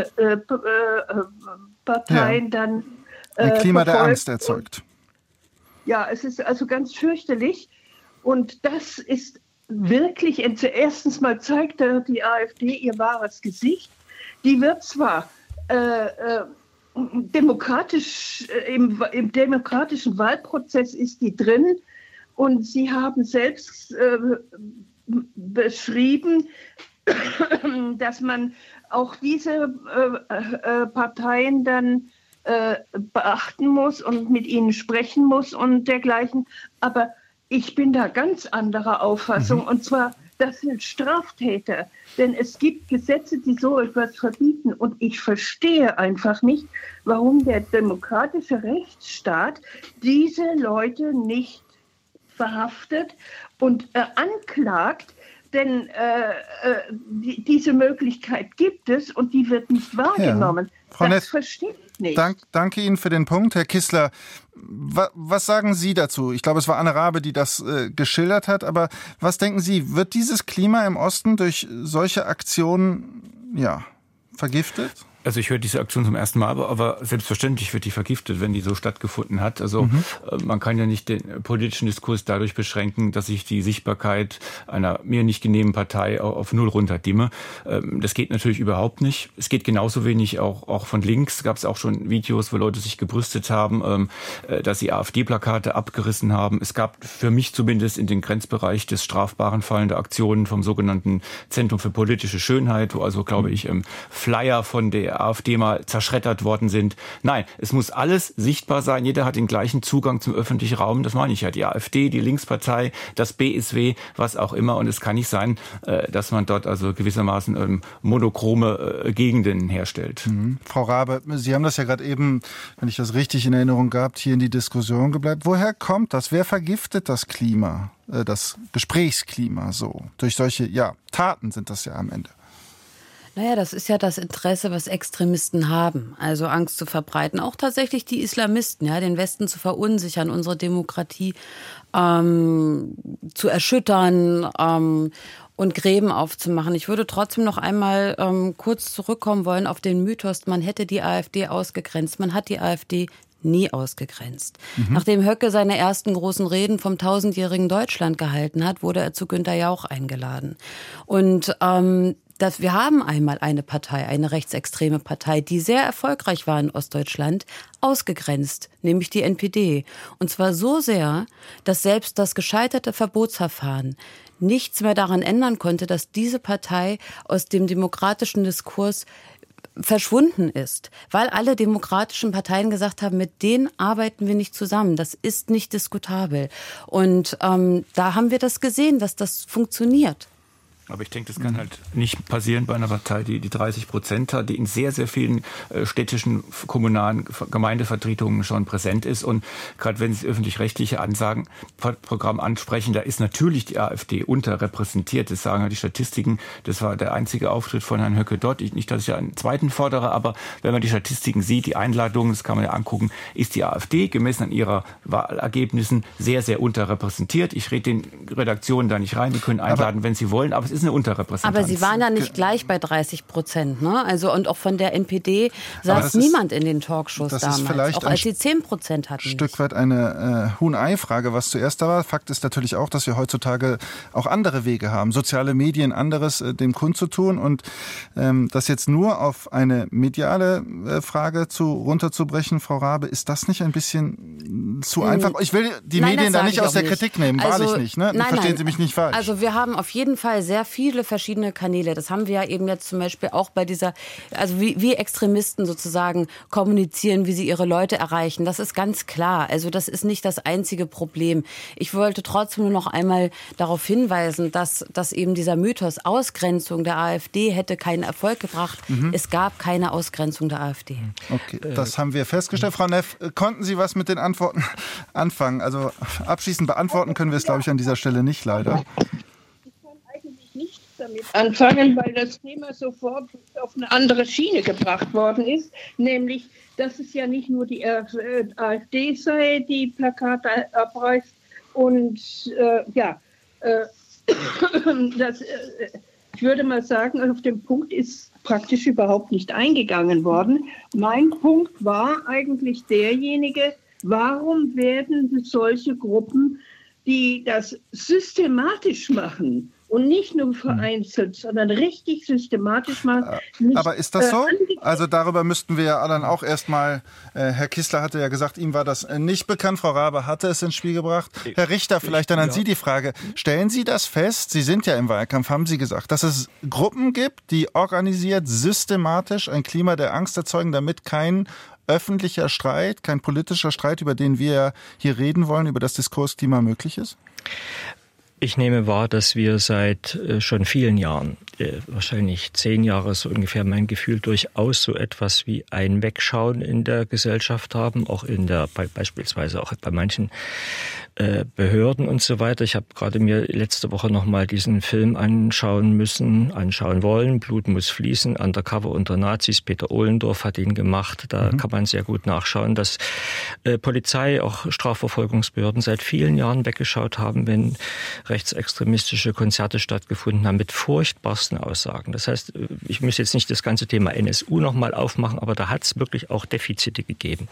Parteien dann ein Klima der Angst erzeugt. Ja, es ist also ganz fürchterlich. Und das ist wirklich, erstens mal zeigt die AfD ihr wahres Gesicht. Die wird zwar demokratisch, im demokratischen Wahlprozess ist die drin und sie haben selbst beschrieben, dass man auch diese Parteien dann beachten muss und mit ihnen sprechen muss und dergleichen. Aber ich bin da ganz anderer Auffassung und zwar, das sind Straftäter, denn es gibt Gesetze, die so etwas verbieten und ich verstehe einfach nicht, warum der demokratische Rechtsstaat diese Leute nicht verhaftet und anklagt, denn diese Möglichkeit gibt es und die wird nicht wahrgenommen. Ja. Frau das verstehe ich nicht. Danke Ihnen für den Punkt, Herr Kissler. Was sagen Sie dazu? Ich glaube, es war Anne Raabe, die das geschildert hat, aber was denken Sie, wird dieses Klima im Osten durch solche Aktionen vergiftet? Also ich höre diese Aktion zum ersten Mal, aber selbstverständlich wird die vergiftet, wenn die so stattgefunden hat. Also man kann ja nicht den politischen Diskurs dadurch beschränken, dass ich die Sichtbarkeit einer mir nicht genehmen Partei auf null runterdimme. Das geht natürlich überhaupt nicht. Es geht genauso wenig auch von links. Gab es auch schon Videos, wo Leute sich gebrüstet haben, dass sie AfD-Plakate abgerissen haben. Es gab für mich zumindest in den Grenzbereich des Strafbaren fallende Aktionen vom sogenannten Zentrum für politische Schönheit, wo also, glaube ich, Flyer von der AfD mal zerschreddert worden sind. Nein, es muss alles sichtbar sein. Jeder hat den gleichen Zugang zum öffentlichen Raum. Das meine ich ja. Die AfD, die Linkspartei, das BSW, was auch immer. Und es kann nicht sein, dass man dort also gewissermaßen monochrome Gegenden herstellt. Frau Raabe, Sie haben das ja gerade eben, wenn ich das richtig in Erinnerung gehabt, hier in die Diskussion gebleibt. Woher kommt das? Wer vergiftet das Klima, das Gesprächsklima so? Durch solche, Taten sind das ja am Ende. Naja, das ist ja das Interesse, was Extremisten haben, also Angst zu verbreiten. Auch tatsächlich die Islamisten, den Westen zu verunsichern, unsere Demokratie zu erschüttern. und Gräben aufzumachen. Ich würde trotzdem noch einmal kurz zurückkommen wollen auf den Mythos, man hätte die AfD ausgegrenzt. Man hat die AfD nie ausgegrenzt. Nachdem Höcke seine ersten großen Reden vom 1000-jährigen Deutschland gehalten hat, wurde er zu Günter Jauch eingeladen. Und wir haben einmal eine Partei, eine rechtsextreme Partei, die sehr erfolgreich war in Ostdeutschland, ausgegrenzt, nämlich die NPD. Und zwar so sehr, dass selbst das gescheiterte Verbotsverfahren nichts mehr daran ändern konnte, dass diese Partei aus dem demokratischen Diskurs verschwunden ist, weil alle demokratischen Parteien gesagt haben, mit denen arbeiten wir nicht zusammen. Das ist nicht diskutabel. Und da haben wir das gesehen, dass das funktioniert. Aber ich denke, das kann halt nicht passieren bei einer Partei, die 30% hat, die in sehr, sehr vielen städtischen, kommunalen Gemeindevertretungen schon präsent ist. Und gerade wenn Sie das öffentlich-rechtliche Ansagenprogramm ansprechen, da ist natürlich die AfD unterrepräsentiert. Das sagen ja die Statistiken. Das war der einzige Auftritt von Herrn Höcke dort. Nicht, dass ich einen zweiten fordere, aber wenn man die Statistiken sieht, die Einladungen, das kann man ja angucken, ist die AfD gemessen an ihrer Wahlergebnissen sehr, sehr unterrepräsentiert. Ich rede den Redaktionen da nicht rein. Die können einladen, wenn sie wollen. Aber es ist eine Unterrepräsentanz. Aber Sie waren ja nicht gleich bei 30%, ne? Also, und auch von der NPD saß niemand in den Talkshows damals, auch als sie 10% hatten. Ein Stück weit eine Huhn-Ei-Frage, was zuerst da war. Fakt ist natürlich auch, dass wir heutzutage auch andere Wege haben, soziale Medien, anderes dem kundzutun, und das jetzt nur auf eine mediale Frage runterzubrechen, Frau Raabe, ist das nicht ein bisschen zu einfach? Ich will die Medien da nicht aus der Kritik nehmen, wahrlich nicht. Ne? Verstehen Sie mich nicht falsch. Also wir haben auf jeden Fall sehr viele verschiedene Kanäle. Das haben wir ja eben jetzt zum Beispiel auch bei dieser, also wie Extremisten sozusagen kommunizieren, wie sie ihre Leute erreichen. Das ist ganz klar. Also das ist nicht das einzige Problem. Ich wollte trotzdem nur noch einmal darauf hinweisen, dass eben dieser Mythos Ausgrenzung der AfD hätte keinen Erfolg gebracht. Es gab keine Ausgrenzung der AfD. Okay, das haben wir festgestellt. Frau Neff, konnten Sie was mit den Antworten anfangen? Also abschließend beantworten können wir es, glaube ich, an dieser Stelle nicht, leider. Nichts damit anfangen, weil das Thema sofort auf eine andere Schiene gebracht worden ist, nämlich, dass es ja nicht nur die AfD sei, die Plakate abreißt und ich würde mal sagen, auf den Punkt ist praktisch überhaupt nicht eingegangen worden. Mein Punkt war eigentlich derjenige, warum werden solche Gruppen, die das systematisch machen, und nicht nur vereinzelt, sondern richtig systematisch machen. Aber ist das so? Also darüber müssten wir ja dann auch erstmal, Herr Kissler hatte ja gesagt, ihm war das nicht bekannt, Frau Raabe hatte es ins Spiel gebracht. Herr Richter, vielleicht dann an Sie die Frage, stellen Sie das fest, Sie sind ja im Wahlkampf, haben Sie gesagt, dass es Gruppen gibt, die organisiert, systematisch ein Klima der Angst erzeugen, damit kein öffentlicher Streit, kein politischer Streit, über den wir hier reden wollen, über das Diskursklima möglich ist? Ich nehme wahr, dass wir seit schon vielen Jahren, wahrscheinlich 10 Jahre so ungefähr, mein Gefühl, durchaus so etwas wie ein Wegschauen in der Gesellschaft haben, auch beispielsweise auch bei manchen Behörden und so weiter. Ich habe gerade mir letzte Woche nochmal diesen Film anschauen wollen, Blut muss fließen, Undercover unter Nazis, Peter Ohlendorf hat ihn gemacht. Da kann man sehr gut nachschauen, dass Polizei, auch Strafverfolgungsbehörden seit vielen Jahren weggeschaut haben, wenn rechtsextremistische Konzerte stattgefunden haben mit furchtbarsten Aussagen. Das heißt, ich muss jetzt nicht das ganze Thema NSU nochmal aufmachen, aber da hat es wirklich auch Defizite gegeben.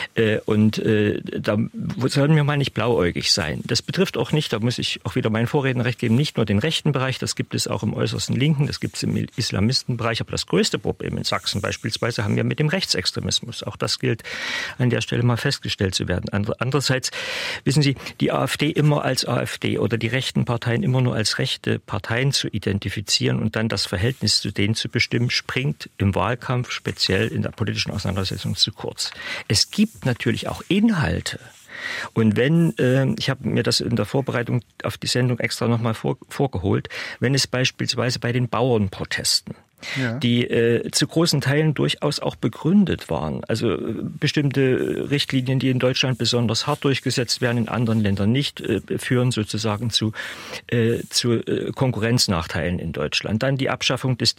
Da sollten wir mal nicht blauäugig sein. Das betrifft auch nicht, da muss ich auch wieder meinen Vorredner recht geben, nicht nur den rechten Bereich, das gibt es auch im äußersten Linken, das gibt es im Islamistenbereich, aber das größte Problem in Sachsen beispielsweise haben wir mit dem Rechtsextremismus. Auch das gilt an der Stelle mal festgestellt zu werden. Andererseits, wissen Sie, die AfD immer als AfD oder die rechten Parteien immer nur als rechte Parteien zu identifizieren und dann das Verhältnis zu denen zu bestimmen, springt im Wahlkampf, speziell in der politischen Auseinandersetzung, zu kurz. Es gibt natürlich auch Inhalte. Und ich habe mir das in der Vorbereitung auf die Sendung extra nochmal vorgeholt, wenn es beispielsweise bei den Bauernprotesten, die zu großen Teilen durchaus auch begründet waren. Also bestimmte Richtlinien, die in Deutschland besonders hart durchgesetzt werden, in anderen Ländern nicht, führen sozusagen zu Konkurrenznachteilen in Deutschland. Dann die Abschaffung des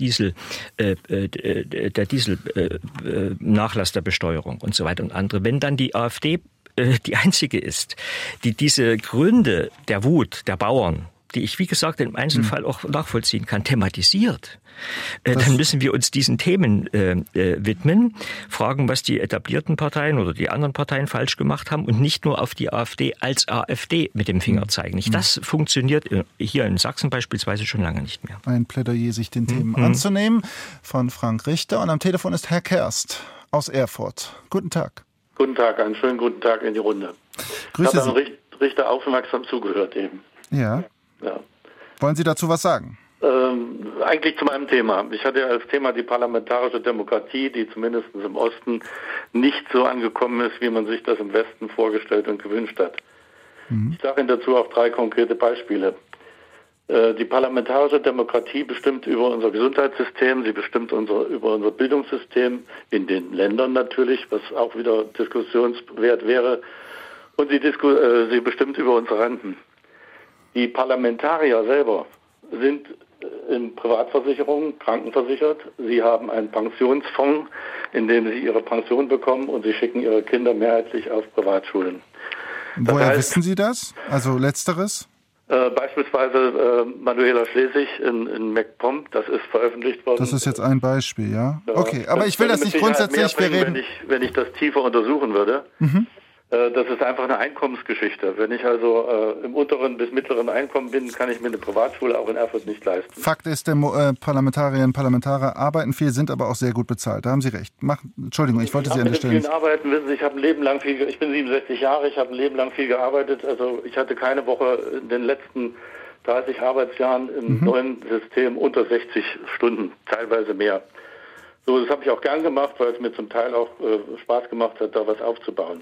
Nachlass der Besteuerung und so weiter und andere. Wenn dann die AfD die einzige ist, die diese Gründe der Wut der Bauern die ich, wie gesagt, im Einzelfall auch nachvollziehen kann, thematisiert, dann müssen wir uns diesen Themen widmen, fragen, was die etablierten Parteien oder die anderen Parteien falsch gemacht haben und nicht nur auf die AfD als AfD mit dem Finger zeigen. Das funktioniert hier in Sachsen beispielsweise schon lange nicht mehr. Ein Plädoyer, sich den Themen anzunehmen, von Frank Richter. Und am Telefon ist Herr Kerst aus Erfurt. Guten Tag. Guten Tag, einen schönen guten Tag in die Runde. Grüße ich habe Herrn Richter aufmerksam zugehört eben. Ja. Wollen Sie dazu was sagen? Eigentlich zu meinem Thema. Ich hatte ja als Thema die parlamentarische Demokratie, die zumindest im Osten nicht so angekommen ist, wie man sich das im Westen vorgestellt und gewünscht hat. Ich sage Ihnen dazu auch 3 konkrete Beispiele. Die parlamentarische Demokratie bestimmt über unser Gesundheitssystem, sie bestimmt über unser Bildungssystem in den Ländern natürlich, was auch wieder diskussionswert wäre, und sie bestimmt über unsere Renten. Die Parlamentarier selber sind in Privatversicherungen krankenversichert. Sie haben einen Pensionsfonds, in dem sie ihre Pension bekommen, und sie schicken ihre Kinder mehrheitlich auf Privatschulen. Woher wissen Sie das? Also Letzteres? Beispielsweise Manuela Schlesig in MacPom, das ist veröffentlicht worden. Das ist jetzt ein Beispiel, ja? Okay, aber ich will das nicht grundsätzlich bereden. Wenn ich das tiefer untersuchen würde. Das ist einfach eine Einkommensgeschichte. Wenn ich also im unteren bis mittleren Einkommen bin, kann ich mir eine Privatschule auch in Erfurt nicht leisten. Fakt ist, Parlamentarierinnen und Parlamentarier arbeiten viel, sind aber auch sehr gut bezahlt. Da haben Sie recht. Entschuldigung, ich wollte Sie an der Stelle nicht... Arbeiten, wissen Sie, ich bin 67 Jahre, ich habe ein Leben lang viel gearbeitet. Also ich hatte keine Woche in den letzten 30 Arbeitsjahren im neuen System unter 60 Stunden, teilweise mehr. So, das habe ich auch gern gemacht, weil es mir zum Teil auch Spaß gemacht hat, da was aufzubauen.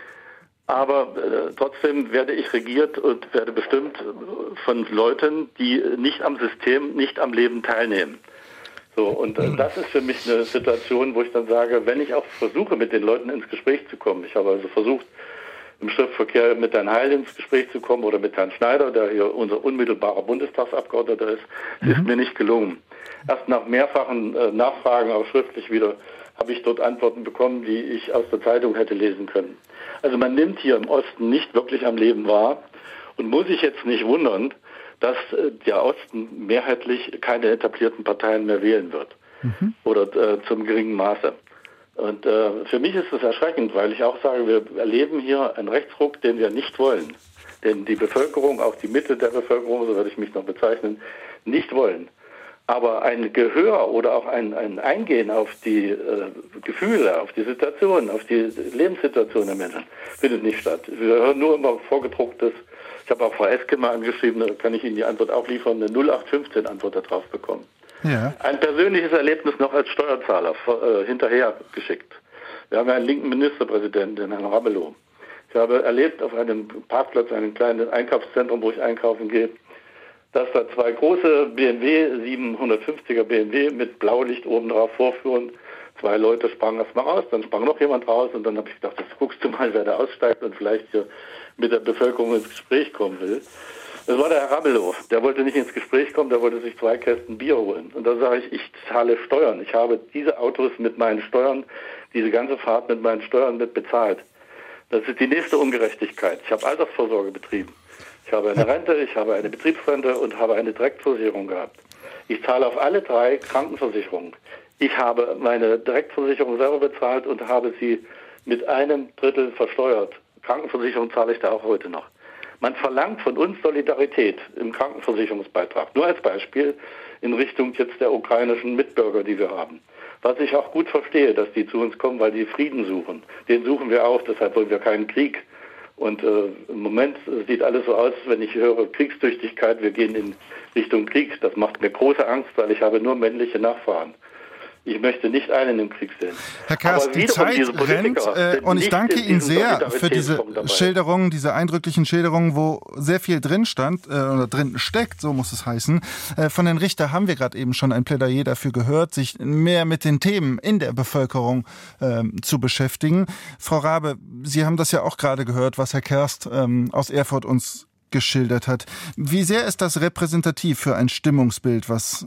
Aber trotzdem werde ich regiert und werde bestimmt von Leuten, die nicht am System, nicht am Leben teilnehmen. So, und das ist für mich eine Situation, wo ich dann sage, wenn ich auch versuche, mit den Leuten ins Gespräch zu kommen. Ich habe also versucht, im Schriftverkehr mit Herrn Heil ins Gespräch zu kommen oder mit Herrn Schneider, der hier unser unmittelbarer Bundestagsabgeordneter ist. Ist mir nicht gelungen. Erst nach mehrfachen Nachfragen, auch schriftlich wieder, habe ich dort Antworten bekommen, die ich aus der Zeitung hätte lesen können. Also man nimmt hier im Osten nicht wirklich am Leben wahr und muss sich jetzt nicht wundern, dass der Osten mehrheitlich keine etablierten Parteien mehr wählen wird oder zum geringen Maße. Und für mich ist das erschreckend, weil ich auch sage, wir erleben hier einen Rechtsruck, den wir nicht wollen. Den die Bevölkerung, auch die Mitte der Bevölkerung, so würde ich mich noch bezeichnen, nicht wollen. Aber ein Gehör oder auch ein Eingehen auf die Gefühle, auf die Situation, auf die Lebenssituation der Menschen findet nicht statt. Wir hören nur immer Vorgedrucktes. Ich habe auch Frau Eske mal angeschrieben, da kann ich Ihnen die Antwort auch liefern, eine 0815-Antwort darauf bekommen. Ja. Ein persönliches Erlebnis noch als Steuerzahler hinterher geschickt. Wir haben ja einen linken Ministerpräsidenten, den Herrn Ramelow. Ich habe erlebt auf einem Parkplatz, einem kleinen Einkaufszentrum, wo ich einkaufen gehe, dass da 2 große BMW, 750er BMW mit Blaulicht oben drauf vorführen. 2 Leute sprangen erst mal raus, dann sprang noch jemand raus und dann habe ich gedacht, jetzt guckst du mal, wer da aussteigt und vielleicht hier mit der Bevölkerung ins Gespräch kommen will. Das war der Herr Ramelow. Der wollte nicht ins Gespräch kommen, der wollte sich 2 Kästen Bier holen. Und da sage ich zahle Steuern. Ich habe diese Autos mit meinen Steuern, diese ganze Fahrt mit meinen Steuern mit bezahlt. Das ist die nächste Ungerechtigkeit. Ich habe Altersvorsorge betrieben. Ich habe eine Rente, ich habe eine Betriebsrente und habe eine Direktversicherung gehabt. Ich zahle auf alle 3 Krankenversicherungen. Ich habe meine Direktversicherung selber bezahlt und habe sie mit 1/3 versteuert. Krankenversicherung zahle ich da auch heute noch. Man verlangt von uns Solidarität im Krankenversicherungsbeitrag. Nur als Beispiel in Richtung jetzt der ukrainischen Mitbürger, die wir haben. Was ich auch gut verstehe, dass die zu uns kommen, weil die Frieden suchen. Den suchen wir auch, deshalb wollen wir keinen Krieg. Und im Moment sieht alles so aus, wenn ich höre Kriegstüchtigkeit, wir gehen in Richtung Krieg. Das macht mir große Angst, weil ich habe nur männliche Nachfahren. Ich möchte nicht einen im Krieg sehen. Herr Kerst, die Zeit rennt und ich danke Ihnen sehr für diese Schilderungen, diese eindrücklichen Schilderungen, wo sehr viel drin stand oder drin steckt, so muss es heißen. Von Herrn Richter haben wir gerade eben schon ein Plädoyer dafür gehört, sich mehr mit den Themen in der Bevölkerung zu beschäftigen. Frau Rabe, Sie haben das ja auch gerade gehört, was Herr Kerst aus Erfurt uns geschildert hat. Wie sehr ist das repräsentativ für ein Stimmungsbild, was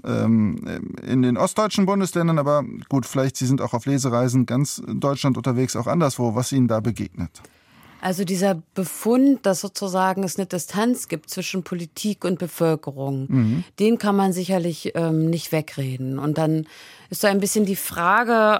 in den ostdeutschen Bundesländern, aber gut, vielleicht Sie sind auch auf Lesereisen ganz Deutschland unterwegs, auch anderswo, was Ihnen da begegnet? Also dieser Befund, dass sozusagen es eine Distanz gibt zwischen Politik und Bevölkerung, den kann man sicherlich nicht wegreden. Und dann ist so ein bisschen die Frage,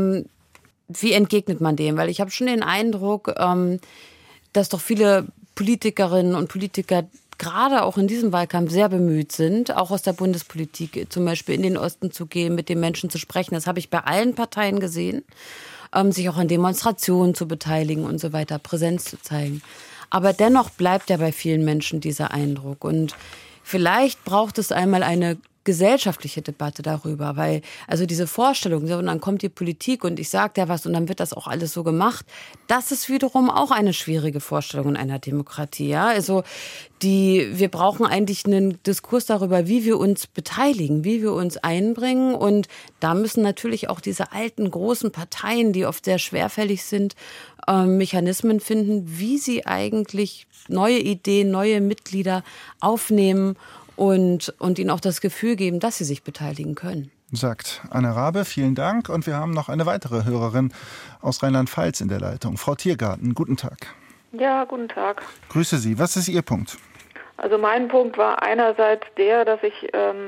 wie entgegnet man dem? Weil ich habe schon den Eindruck, dass doch viele Politikerinnen und Politiker gerade auch in diesem Wahlkampf sehr bemüht sind, auch aus der Bundespolitik zum Beispiel in den Osten zu gehen, mit den Menschen zu sprechen. Das habe ich bei allen Parteien gesehen, sich auch an Demonstrationen zu beteiligen und so weiter, Präsenz zu zeigen. Aber dennoch bleibt ja bei vielen Menschen dieser Eindruck. Und vielleicht braucht es einmal eine gesellschaftliche Debatte darüber, weil also diese Vorstellung, und dann kommt die Politik und ich sage da was und dann wird das auch alles so gemacht, das ist wiederum auch eine schwierige Vorstellung in einer Demokratie. Ja? Also wir brauchen eigentlich einen Diskurs darüber, wie wir uns beteiligen, wie wir uns einbringen und da müssen natürlich auch diese alten großen Parteien, die oft sehr schwerfällig sind, Mechanismen finden, wie sie eigentlich neue Ideen, neue Mitglieder aufnehmen und ihnen auch das Gefühl geben, dass sie sich beteiligen können. Sagt Anne Rabe, vielen Dank. Und wir haben noch eine weitere Hörerin aus Rheinland-Pfalz in der Leitung. Frau Tiergarten, guten Tag. Ja, guten Tag. Grüße Sie. Was ist Ihr Punkt? Also mein Punkt war einerseits der, dass ich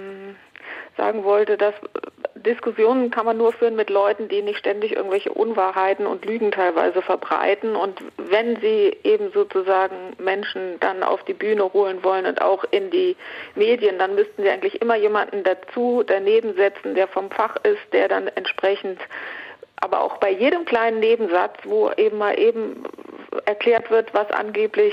sagen wollte, dass Diskussionen kann man nur führen mit Leuten, die nicht ständig irgendwelche Unwahrheiten und Lügen teilweise verbreiten. Und wenn sie eben sozusagen Menschen dann auf die Bühne holen wollen und auch in die Medien, dann müssten sie eigentlich immer jemanden daneben setzen, der vom Fach ist, der dann entsprechend, aber auch bei jedem kleinen Nebensatz, wo eben mal erklärt wird, was angeblich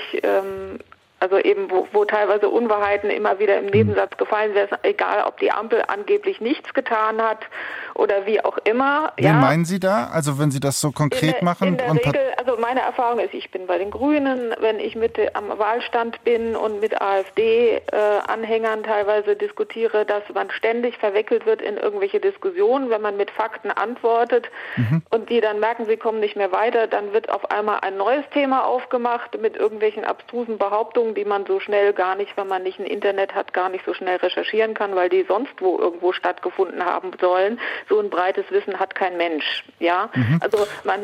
also eben, wo teilweise Unwahrheiten immer wieder im Nebensatz gefallen sind, egal ob die Ampel angeblich nichts getan hat oder wie auch immer. Wen meinen Sie da? Also wenn Sie das so konkret machen? In der Regel, also meine Erfahrung ist, ich bin bei den Grünen, wenn ich am Wahlstand bin und mit AfD-Anhängern teilweise diskutiere, dass man ständig verwickelt wird in irgendwelche Diskussionen, wenn man mit Fakten antwortet und die dann merken, sie kommen nicht mehr weiter, dann wird auf einmal ein neues Thema aufgemacht mit irgendwelchen abstrusen Behauptungen, die man so schnell gar nicht, wenn man nicht ein Internet hat, gar nicht so schnell recherchieren kann, weil die sonst wo irgendwo stattgefunden haben sollen. So ein breites Wissen hat kein Mensch. Ja, also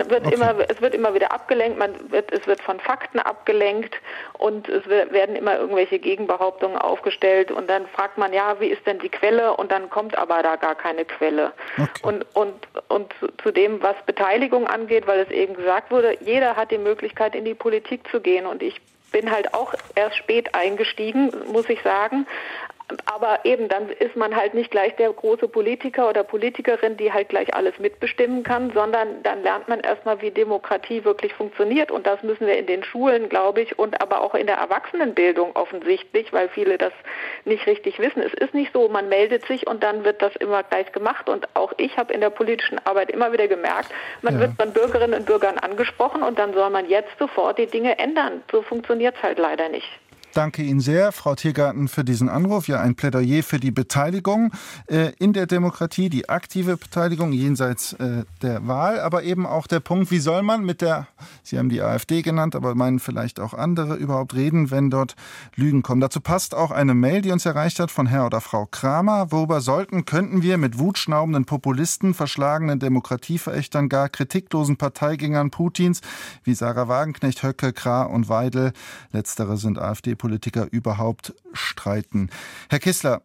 es wird immer wieder abgelenkt, es wird von Fakten abgelenkt und es werden immer irgendwelche Gegenbehauptungen aufgestellt und dann fragt man, ja, wie ist denn die Quelle? Und dann kommt aber da gar keine Quelle. Okay. Und zu dem, was Beteiligung angeht, weil es eben gesagt wurde, jeder hat die Möglichkeit, in die Politik zu gehen und ich bin halt auch erst spät eingestiegen, muss ich sagen. Aber eben, dann ist man halt nicht gleich der große Politiker oder Politikerin, die halt gleich alles mitbestimmen kann, sondern dann lernt man erstmal, wie Demokratie wirklich funktioniert. Und das müssen wir in den Schulen, glaube ich, und aber auch in der Erwachsenenbildung offensichtlich, weil viele das nicht richtig wissen. Es ist nicht so, man meldet sich und dann wird das immer gleich gemacht. Und auch ich habe in der politischen Arbeit immer wieder gemerkt, man wird von Bürgerinnen und Bürgern angesprochen und dann soll man jetzt sofort die Dinge ändern. So funktioniert es halt leider nicht. Danke Ihnen sehr, Frau Tiergarten, für diesen Anruf. Ja, ein Plädoyer für die Beteiligung in der Demokratie, die aktive Beteiligung jenseits der Wahl, aber eben auch der Punkt, wie soll man mit Sie haben die AfD genannt, aber meinen vielleicht auch andere, überhaupt reden, wenn dort Lügen kommen. Dazu passt auch eine Mail, die uns erreicht hat von Herr oder Frau Kramer. Worüber könnten wir mit wutschnaubenden Populisten, verschlagenen Demokratieverächtern, gar kritiklosen Parteigängern Putins, wie Sarah Wagenknecht, Höcke, Krah und Weidel, letztere sind AfD-Politiker, überhaupt streiten. Herr Kissler,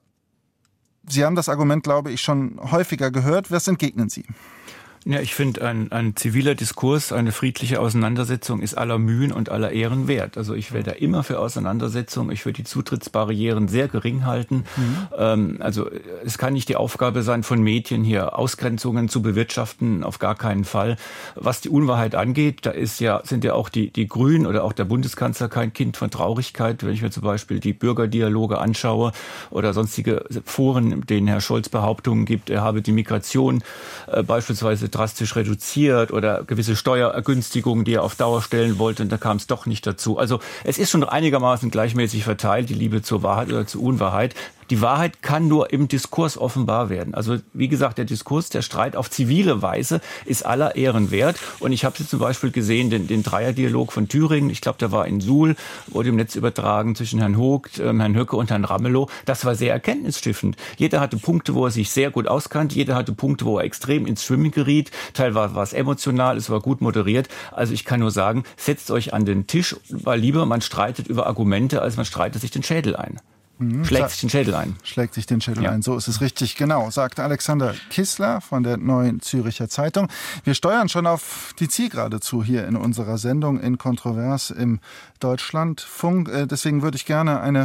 Sie haben das Argument, glaube ich, schon häufiger gehört. Was entgegnen Sie? Ja, ich finde, ein ziviler Diskurs, eine friedliche Auseinandersetzung ist aller Mühen und aller Ehren wert. Also ich wäre da immer für Auseinandersetzung. Ich würde die Zutrittsbarrieren sehr gering halten. Also es kann nicht die Aufgabe sein, von Medien hier Ausgrenzungen zu bewirtschaften, auf gar keinen Fall. Was die Unwahrheit angeht, sind ja auch die Grünen oder auch der Bundeskanzler kein Kind von Traurigkeit. Wenn ich mir zum Beispiel die Bürgerdialoge anschaue oder sonstige Foren, in denen Herr Scholz Behauptungen gibt, er habe die Migration beispielsweise drastisch reduziert oder gewisse Steuerergünstigungen, die er auf Dauer stellen wollte, und da kam es doch nicht dazu. Also es ist schon einigermaßen gleichmäßig verteilt, die Liebe zur Wahrheit oder zur Unwahrheit. Die Wahrheit kann nur im Diskurs offenbar werden. Also wie gesagt, der Diskurs, der Streit auf zivile Weise ist aller Ehren wert. Und ich habe jetzt zum Beispiel gesehen, den Dreierdialog von Thüringen, ich glaube, der war in Suhl, wurde im Netz übertragen zwischen Herrn Vogt, Herrn Höcke und Herrn Ramelow. Das war sehr erkenntnisstiftend. Jeder hatte Punkte, wo er sich sehr gut auskannte. Jeder hatte Punkte, wo er extrem ins Schwimmen geriet. Teilweise war es emotional, es war gut moderiert. Also ich kann nur sagen, setzt euch an den Tisch, weil lieber man streitet über Argumente, als man streitet sich den Schädel ein. Schlägt sich den Schädel ein. Schlägt sich den Schädel ein, so ist es richtig. Genau, sagt Alexander Kissler von der Neuen Züricher Zeitung. Wir steuern schon auf die Zielgerade zu hier in unserer Sendung in Kontrovers im Deutschlandfunk. Deswegen würde ich gerne eine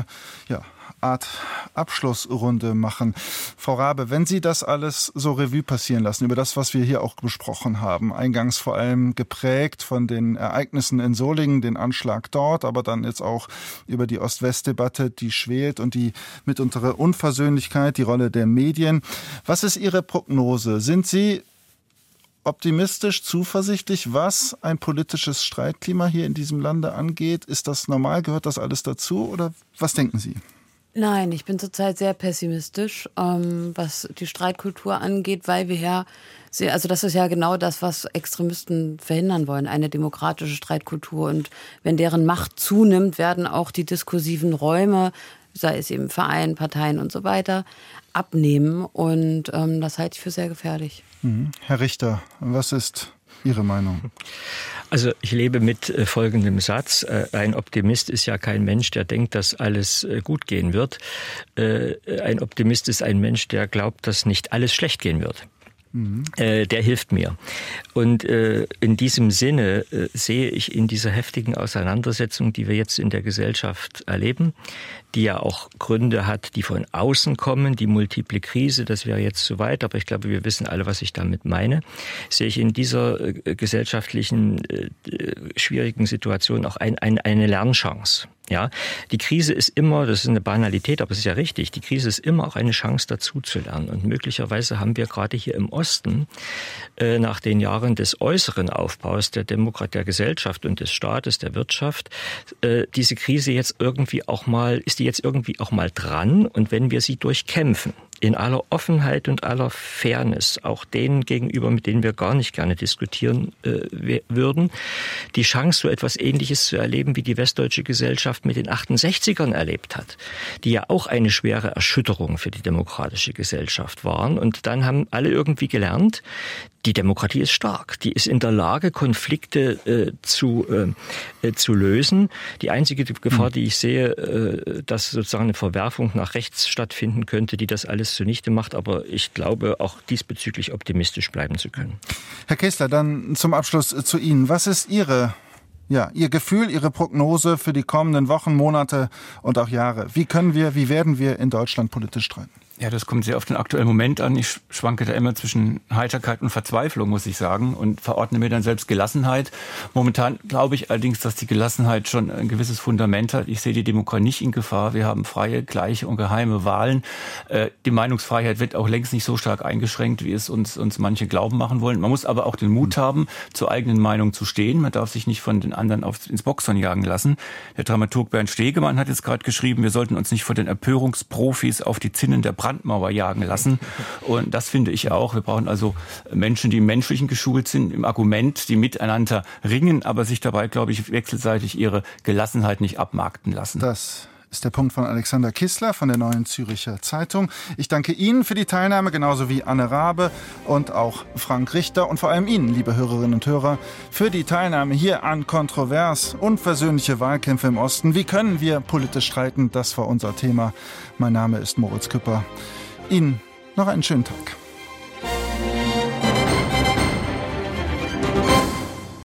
Art Abschlussrunde machen. Frau Raabe, wenn Sie das alles so Revue passieren lassen, über das, was wir hier auch besprochen haben, eingangs vor allem geprägt von den Ereignissen in Solingen, den Anschlag dort, aber dann jetzt auch über die Ost-West-Debatte, die schwelt und die mituntere Unversöhnlichkeit, die Rolle der Medien. Was ist Ihre Prognose? Sind Sie optimistisch, zuversichtlich, was ein politisches Streitklima hier in diesem Lande angeht? Ist das normal? Gehört das alles dazu? Oder was denken Sie? Nein, ich bin zurzeit sehr pessimistisch, was die Streitkultur angeht, weil wir also das ist ja genau das, was Extremisten verhindern wollen, eine demokratische Streitkultur. Und wenn deren Macht zunimmt, werden auch die diskursiven Räume, sei es eben Vereinen, Parteien und so weiter, abnehmen. Und das halte ich für sehr gefährlich. Herr Richter, was ist Ihre Meinung? Also ich lebe mit folgendem Satz. Ein Optimist ist ja kein Mensch, der denkt, dass alles gut gehen wird. Ein Optimist ist ein Mensch, der glaubt, dass nicht alles schlecht gehen wird. Der hilft mir. Und in diesem Sinne sehe ich in dieser heftigen Auseinandersetzung, die wir jetzt in der Gesellschaft erleben, die ja auch Gründe hat, die von außen kommen, die multiple Krise, das wäre jetzt zu weit, aber ich glaube, wir wissen alle, was ich damit meine, sehe ich in dieser gesellschaftlichen schwierigen Situation auch eine Lernchance. Ja, die Krise ist immer, das ist eine Banalität, aber es ist ja richtig, die Krise ist immer auch eine Chance dazu zu lernen. Und möglicherweise haben wir gerade hier im Osten nach den Jahren des äußeren Aufbaus der Gesellschaft und des Staates, der Wirtschaft, diese Krise jetzt irgendwie auch mal dran. Und wenn wir sie durchkämpfen, in aller Offenheit und aller Fairness, auch denen gegenüber, mit denen wir gar nicht gerne diskutieren würden, die Chance, so etwas Ähnliches zu erleben, wie die westdeutsche Gesellschaft mit den 68ern erlebt hat, die ja auch eine schwere Erschütterung für die demokratische Gesellschaft waren. Und dann haben alle irgendwie gelernt, die Demokratie ist stark. Die ist in der Lage, Konflikte zu lösen. Die einzige Gefahr, die ich sehe, dass sozusagen eine Verwerfung nach rechts stattfinden könnte, die das alles zunichte macht. Aber ich glaube, auch diesbezüglich optimistisch bleiben zu können. Herr Kessler, dann zum Abschluss zu Ihnen. Was ist Ihr Gefühl, Ihre Prognose für die kommenden Wochen, Monate und auch Jahre? Wie werden wir in Deutschland politisch streiten? Ja, das kommt sehr auf den aktuellen Moment an. Ich schwanke da immer zwischen Heiterkeit und Verzweiflung, muss ich sagen, und verordne mir dann selbst Gelassenheit. Momentan glaube ich allerdings, dass die Gelassenheit schon ein gewisses Fundament hat. Ich sehe die Demokratie nicht in Gefahr. Wir haben freie, gleiche und geheime Wahlen. Die Meinungsfreiheit wird auch längst nicht so stark eingeschränkt, wie es uns manche glauben machen wollen. Man muss aber auch den Mut haben, zur eigenen Meinung zu stehen. Man darf sich nicht von den anderen ins Boxhorn jagen lassen. Der Dramaturg Bernd Stegemann hat jetzt gerade geschrieben, wir sollten uns nicht von den Empörungsprofis auf die Zinnen der Brandmauer jagen lassen. Und das finde ich auch. Wir brauchen also Menschen, die im Menschlichen geschult sind, im Argument, die miteinander ringen, aber sich dabei, glaube ich, wechselseitig ihre Gelassenheit nicht abmarkten lassen. Das ist der Punkt von Alexander Kissler von der Neuen Züricher Zeitung. Ich danke Ihnen für die Teilnahme, genauso wie Anne Raabe und auch Frank Richter und vor allem Ihnen, liebe Hörerinnen und Hörer, für die Teilnahme hier an Kontrovers. Unversöhnliche Wahlkämpfe im Osten. Wie können wir politisch streiten? Das war unser Thema. Mein Name ist Moritz Küpper. Ihnen noch einen schönen Tag.